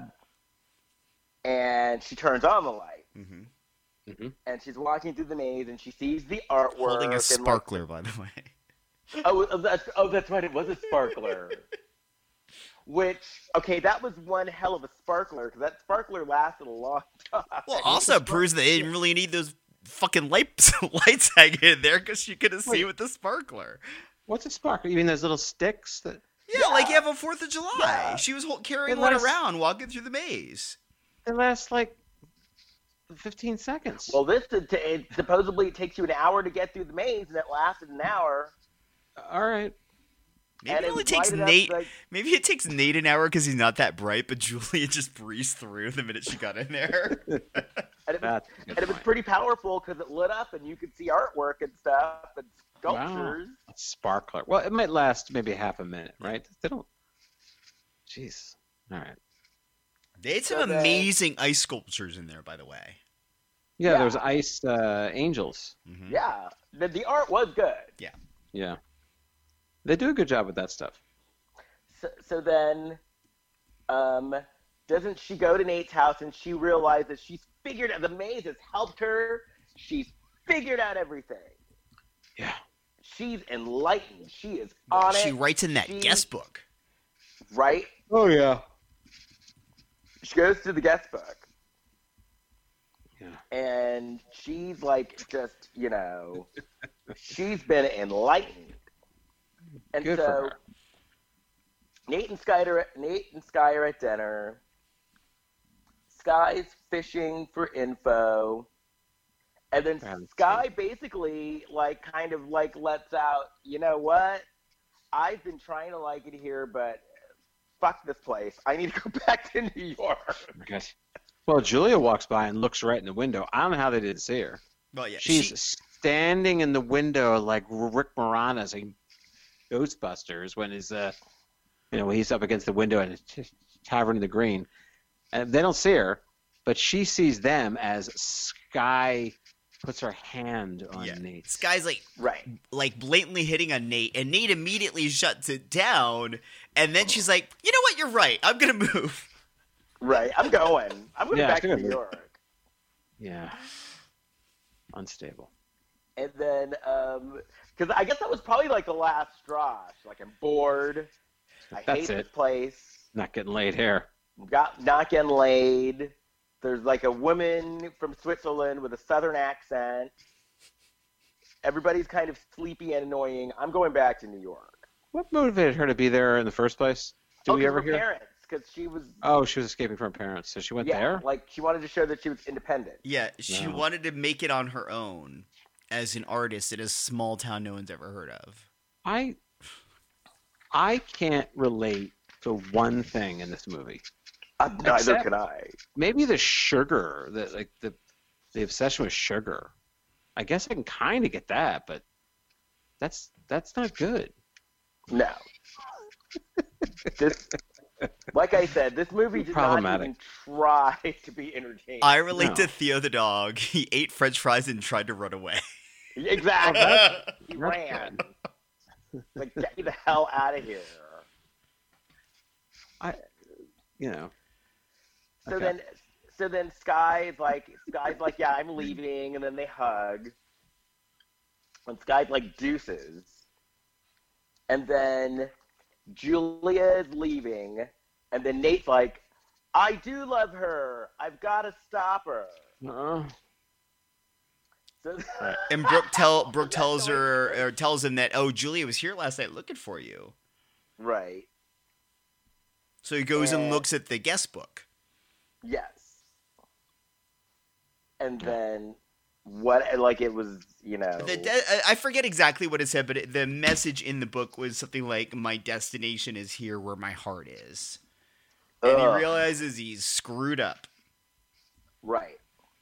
and she turns on the light, Mm-hmm. Mm-hmm. and she's walking through the maze, and she sees the artwork. Holding a and, like, sparkler, by the way. oh, oh, that's, oh, that's right. It was a sparkler. Which, okay, that was one hell of a sparkler, because that sparkler lasted a long time. Well, also proves that they didn't really need those fucking lights lights hanging in there, because she couldn't see Wait. with the sparkler. What's a sparkler? You mean those little sticks that? Yeah, Yeah. like you have a Fourth of July. Yeah. She was hol- carrying It one lasts- around, walking through the maze. They last like fifteen seconds. Well, this, it, it, supposedly it takes you an hour to get through the maze, and it lasted an hour. All right. Maybe and it only was takes lighted up, Nate. like- Maybe it takes Nate an hour because he's not that bright, but Julia just breezed through the minute she got in there. And it was, That's a good and it was point. pretty powerful because it lit up, and you could see artwork and stuff and Wow. sculptures. A sparkler. Well, it might last maybe half a minute, right? They don't. Jeez. All right. They had some So then- amazing ice sculptures in there, by the way. Yeah, Yeah. there was ice uh, angels. Mhm. Yeah, the, the art was good. Yeah. They do a good job with that stuff. So, so then, um, doesn't she go to Nate's house and she realizes she's figured out the maze has helped her. She's figured out everything. Yeah. She's enlightened. She is on She it, writes in that She- guest book. right? Oh yeah. She goes to the guest book. Yeah. And she's like, just, you know, she's been enlightened. And Good so for her. Nate and Sky are at, Nate and Sky are at dinner. Sky's fishing for info. And then That's Sky basically like kind of like lets out, you know what? I've been trying to like it here, but fuck this place. I need to go back to New York. Okay. Well, Julia walks by and looks right in the window. I don't know how they didn't see her. Well, yeah, She's she- standing in the window like Rick Moranis in Ghostbusters when he's, uh, you know, when he's up against the window at a tavern in the green. And they don't see her, but she sees them as Sky puts her hand on yeah. Nate. This guy's like Right. like blatantly hitting on Nate, and Nate immediately shuts it down. And then she's like, "You know what? You're right. I'm gonna move." Right. I'm going. I'm going Yeah, back to good. New York. Yeah. Unstable. And then, because I guess that was probably like the last straw. She's like, I'm bored. I That's hate it. this place. Not getting laid here. Got not getting laid. There's like a woman from Switzerland with a southern accent. Everybody's kind of sleepy and annoying. I'm going back to New York. What motivated her to be there in the first place? Did oh, we 'cause ever her hear? parents, because she was. Oh, she was escaping from her parents, so she went yeah, there. like she wanted to show that she was independent. Yeah, she No. wanted to make it on her own as an artist in a small town no one's ever heard of. I I can't relate to one thing in this movie. Uh, neither Except- can I. Maybe the sugar, the like the the obsession with sugar. I guess I can kind of get that, but that's that's not good. No. this, like I said, this movie did not Problematic. even try to be entertaining. I relate No. to Theo the dog. He ate French fries and tried to run away. Exactly. he That's ran. Like, get me the hell out of here. I, you know. So Okay. then, so then Sky's like, Sky's like, yeah, I'm leaving, and then they hug. And Sky's like, deuces. And then Julia is leaving, and then Nate's like, I do love her. I've got to stop her. Uh, So, And Brooke tell Brooke tells her or tells him that, oh, Julia was here last night looking for you. right. So he goes and Yeah. looks at the guest book. Yes. And then what? Like it was, you know. The de- I forget exactly what it said, but it, the message in the book was something like, "My destination is here where my heart is," and he Ugh. realizes he's screwed up. Right.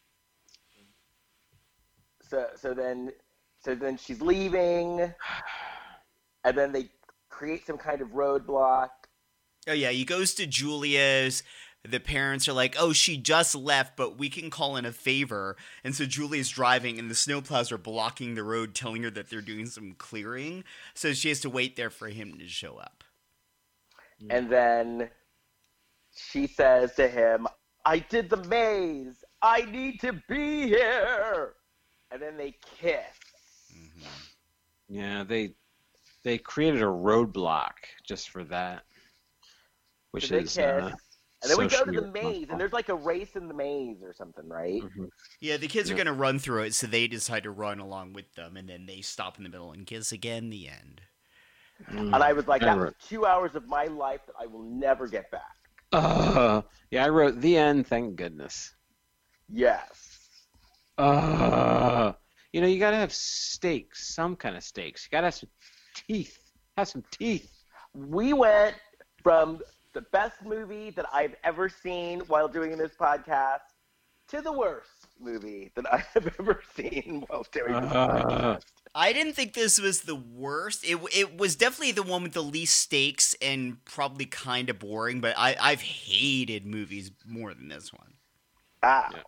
So so then so then she's leaving, and then they create some kind of roadblock, Oh yeah, he goes to Julia's. The parents are like, "Oh, she just left, but we can call in a favor." And so Julia's driving, and the snowplows are blocking the road, telling her that they're doing some clearing. So she has to wait there for him to show up. And then she says to him, "I did the maze. I need to be here." And then they kiss. Mm-hmm. Yeah, they they created a roadblock just for that, which so they is kiss. uh, and then we go to socially the maze, responsible. and there's like a race in the maze or something, right? Mhm. Yeah, the kids Yeah. are going to run through it, so they decide to run along with them, and then they stop in the middle and kiss again. The end. Mm. And I was like, that Never. was two hours of my life that I will never get back. Uh, yeah, I wrote the end. Thank goodness. Yes. Uh, you know, you gotta have stakes, some kind of stakes. You gotta have some teeth. Have some teeth. We went from the best movie that I've ever seen while doing this podcast to the worst movie that I have ever seen while doing this Uh. podcast. I didn't think this was the worst. It it was definitely the one with the least stakes and probably kind of boring. But I I've hated movies more than this one. Ah. Yeah.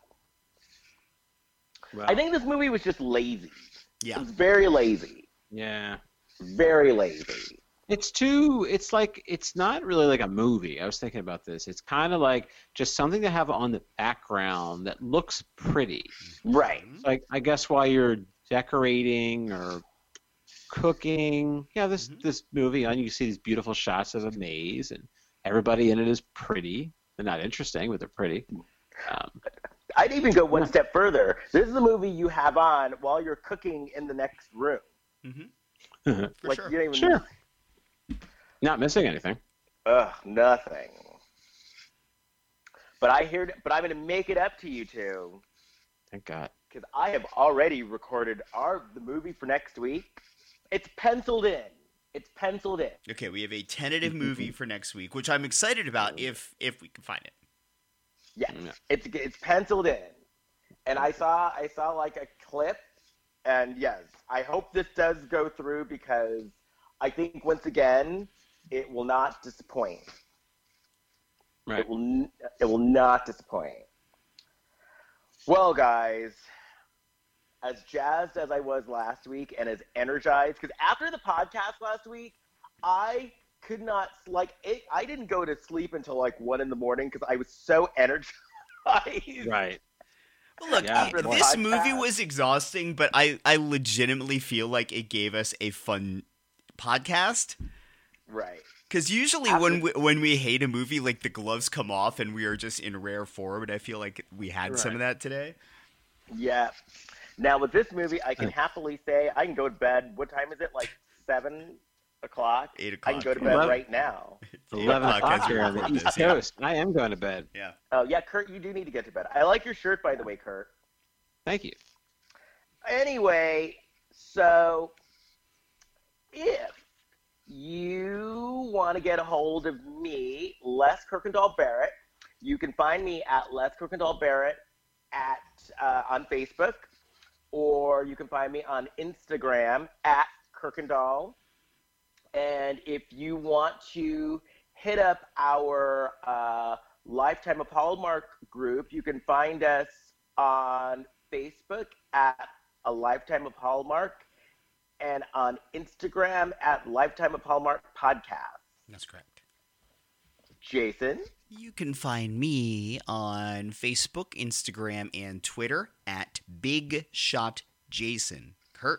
Well, I think this movie was just lazy. It Yeah. was very lazy. yeah. Very lazy. It's too. It's like it's not really like a movie. I was thinking about this. It's kind of like just something to have on the background that looks pretty. Right. Like I guess while you're decorating or cooking, yeah, this Mhm. this movie, and you see these beautiful shots of a maze, and everybody in it is pretty. They're not interesting, but they're pretty. Um, I'd even go one Yeah. step further. This is a movie you have on while you're cooking in the next room. Mm-hmm. For like sure. you don't even Sure. Not missing anything. Ugh, nothing. But I hear but I'm gonna make it up to you two. Thank God. Because I have already recorded our the movie for next week. It's penciled in. It's penciled in. Okay, we have a tentative movie for next week, which I'm excited about if if we can find it. Yes, Yeah. it's it's penciled in. And I saw I saw like a clip, and yes, I hope this does go through because I think once again it will not disappoint. Right. It will n- it will not disappoint. Well, guys, as jazzed as I was last week and as energized, because after the podcast last week, I could not like it. I didn't go to sleep until like one in the morning because I was so energized. Right. Well, look, Yeah. i- After the this podcast. movie was exhausting, but I I legitimately feel like it gave us a fun podcast. Right. Because usually After- when we, when we hate a movie, like the gloves come off and we are just in rare form, and I feel like we had some Right. of that today. Yeah. Now with this movie, I can happily say I can go to bed. What time is it? Like seven o'clock. Eight I can o'clock. go to bed Eleven. right now. It's eight Eleven o'clock o'clock as we here on the record East this, yeah. Coast. I am going to bed. Yeah. Oh yeah, Kurt, you do need to get to bed. I like your shirt, by the way, Kurt. Thank you. Anyway, so if you want to get a hold of me, Les Kirkendall Barrett, you can find me at Les Kirkendall Barrett at uh, on Facebook, or you can find me on Instagram at Kirkendall. And if you want to hit up our uh, Lifetime of Hallmark group, you can find us on Facebook at A Lifetime of Hallmark and on Instagram at Lifetime of Hallmark Podcast. That's correct. Jason? You can find me on Facebook, Instagram, and Twitter at Big Shot Jason. Kurt?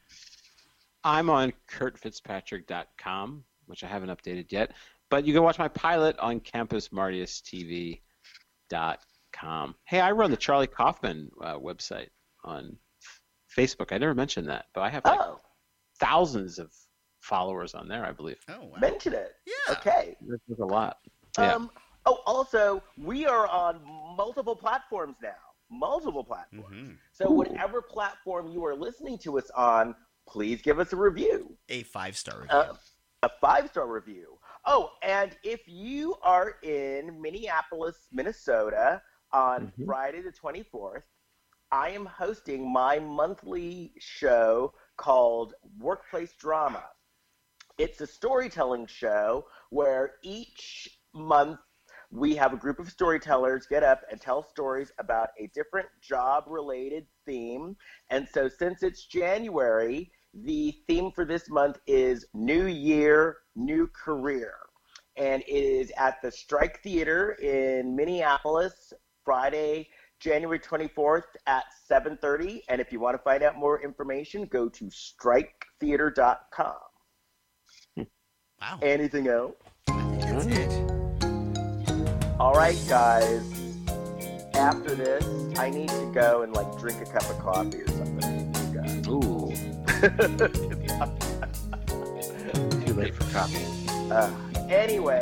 I'm on kurt fitzpatrick dot com, which I haven't updated yet. But you can watch my pilot on campus martius t v dot com. Hey, I run the Charlie Kaufman uh, website on Facebook. I never mentioned that, but I have like Oh, thousands of followers on there, I believe. Oh, wow. mention it. Yeah. Okay. This is a lot. Yeah. Um, oh, also, we are on multiple platforms now. Multiple platforms. Mm-hmm. So whatever platform you are listening to us on, please give us a review. A five-star review. Uh, a five-star review. Oh, and if you are in Minneapolis, Minnesota on Mhm. Friday the twenty-fourth, I am hosting my monthly show called Workplace Drama. It's a storytelling show where each month we have a group of storytellers get up and tell stories about a different job-related theme. And so since it's January, the theme for this month is New Year, New Career. And it is at the Strike Theater in Minneapolis, Friday, January twenty-fourth at seven thirty. And if you want to find out more information, go to strike theater dot com. Wow. Anything else? I think that's it. All right, guys. After this, I need to go and like drink a cup of coffee or something. You guys. Ooh. Too late for coffee. Uh, anyway,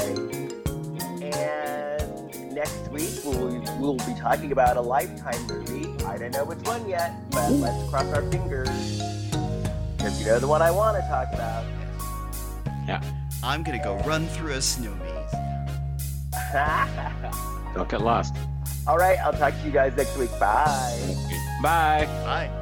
and next week we'll, we'll be talking about a Lifetime movie. I don't know which one yet, but let's cross our fingers. Because you know the one I want to talk about. Yeah. I'm gonna go run through a snow maze. Don't get lost. All right, I'll talk to you guys next week. Bye. Bye. Bye.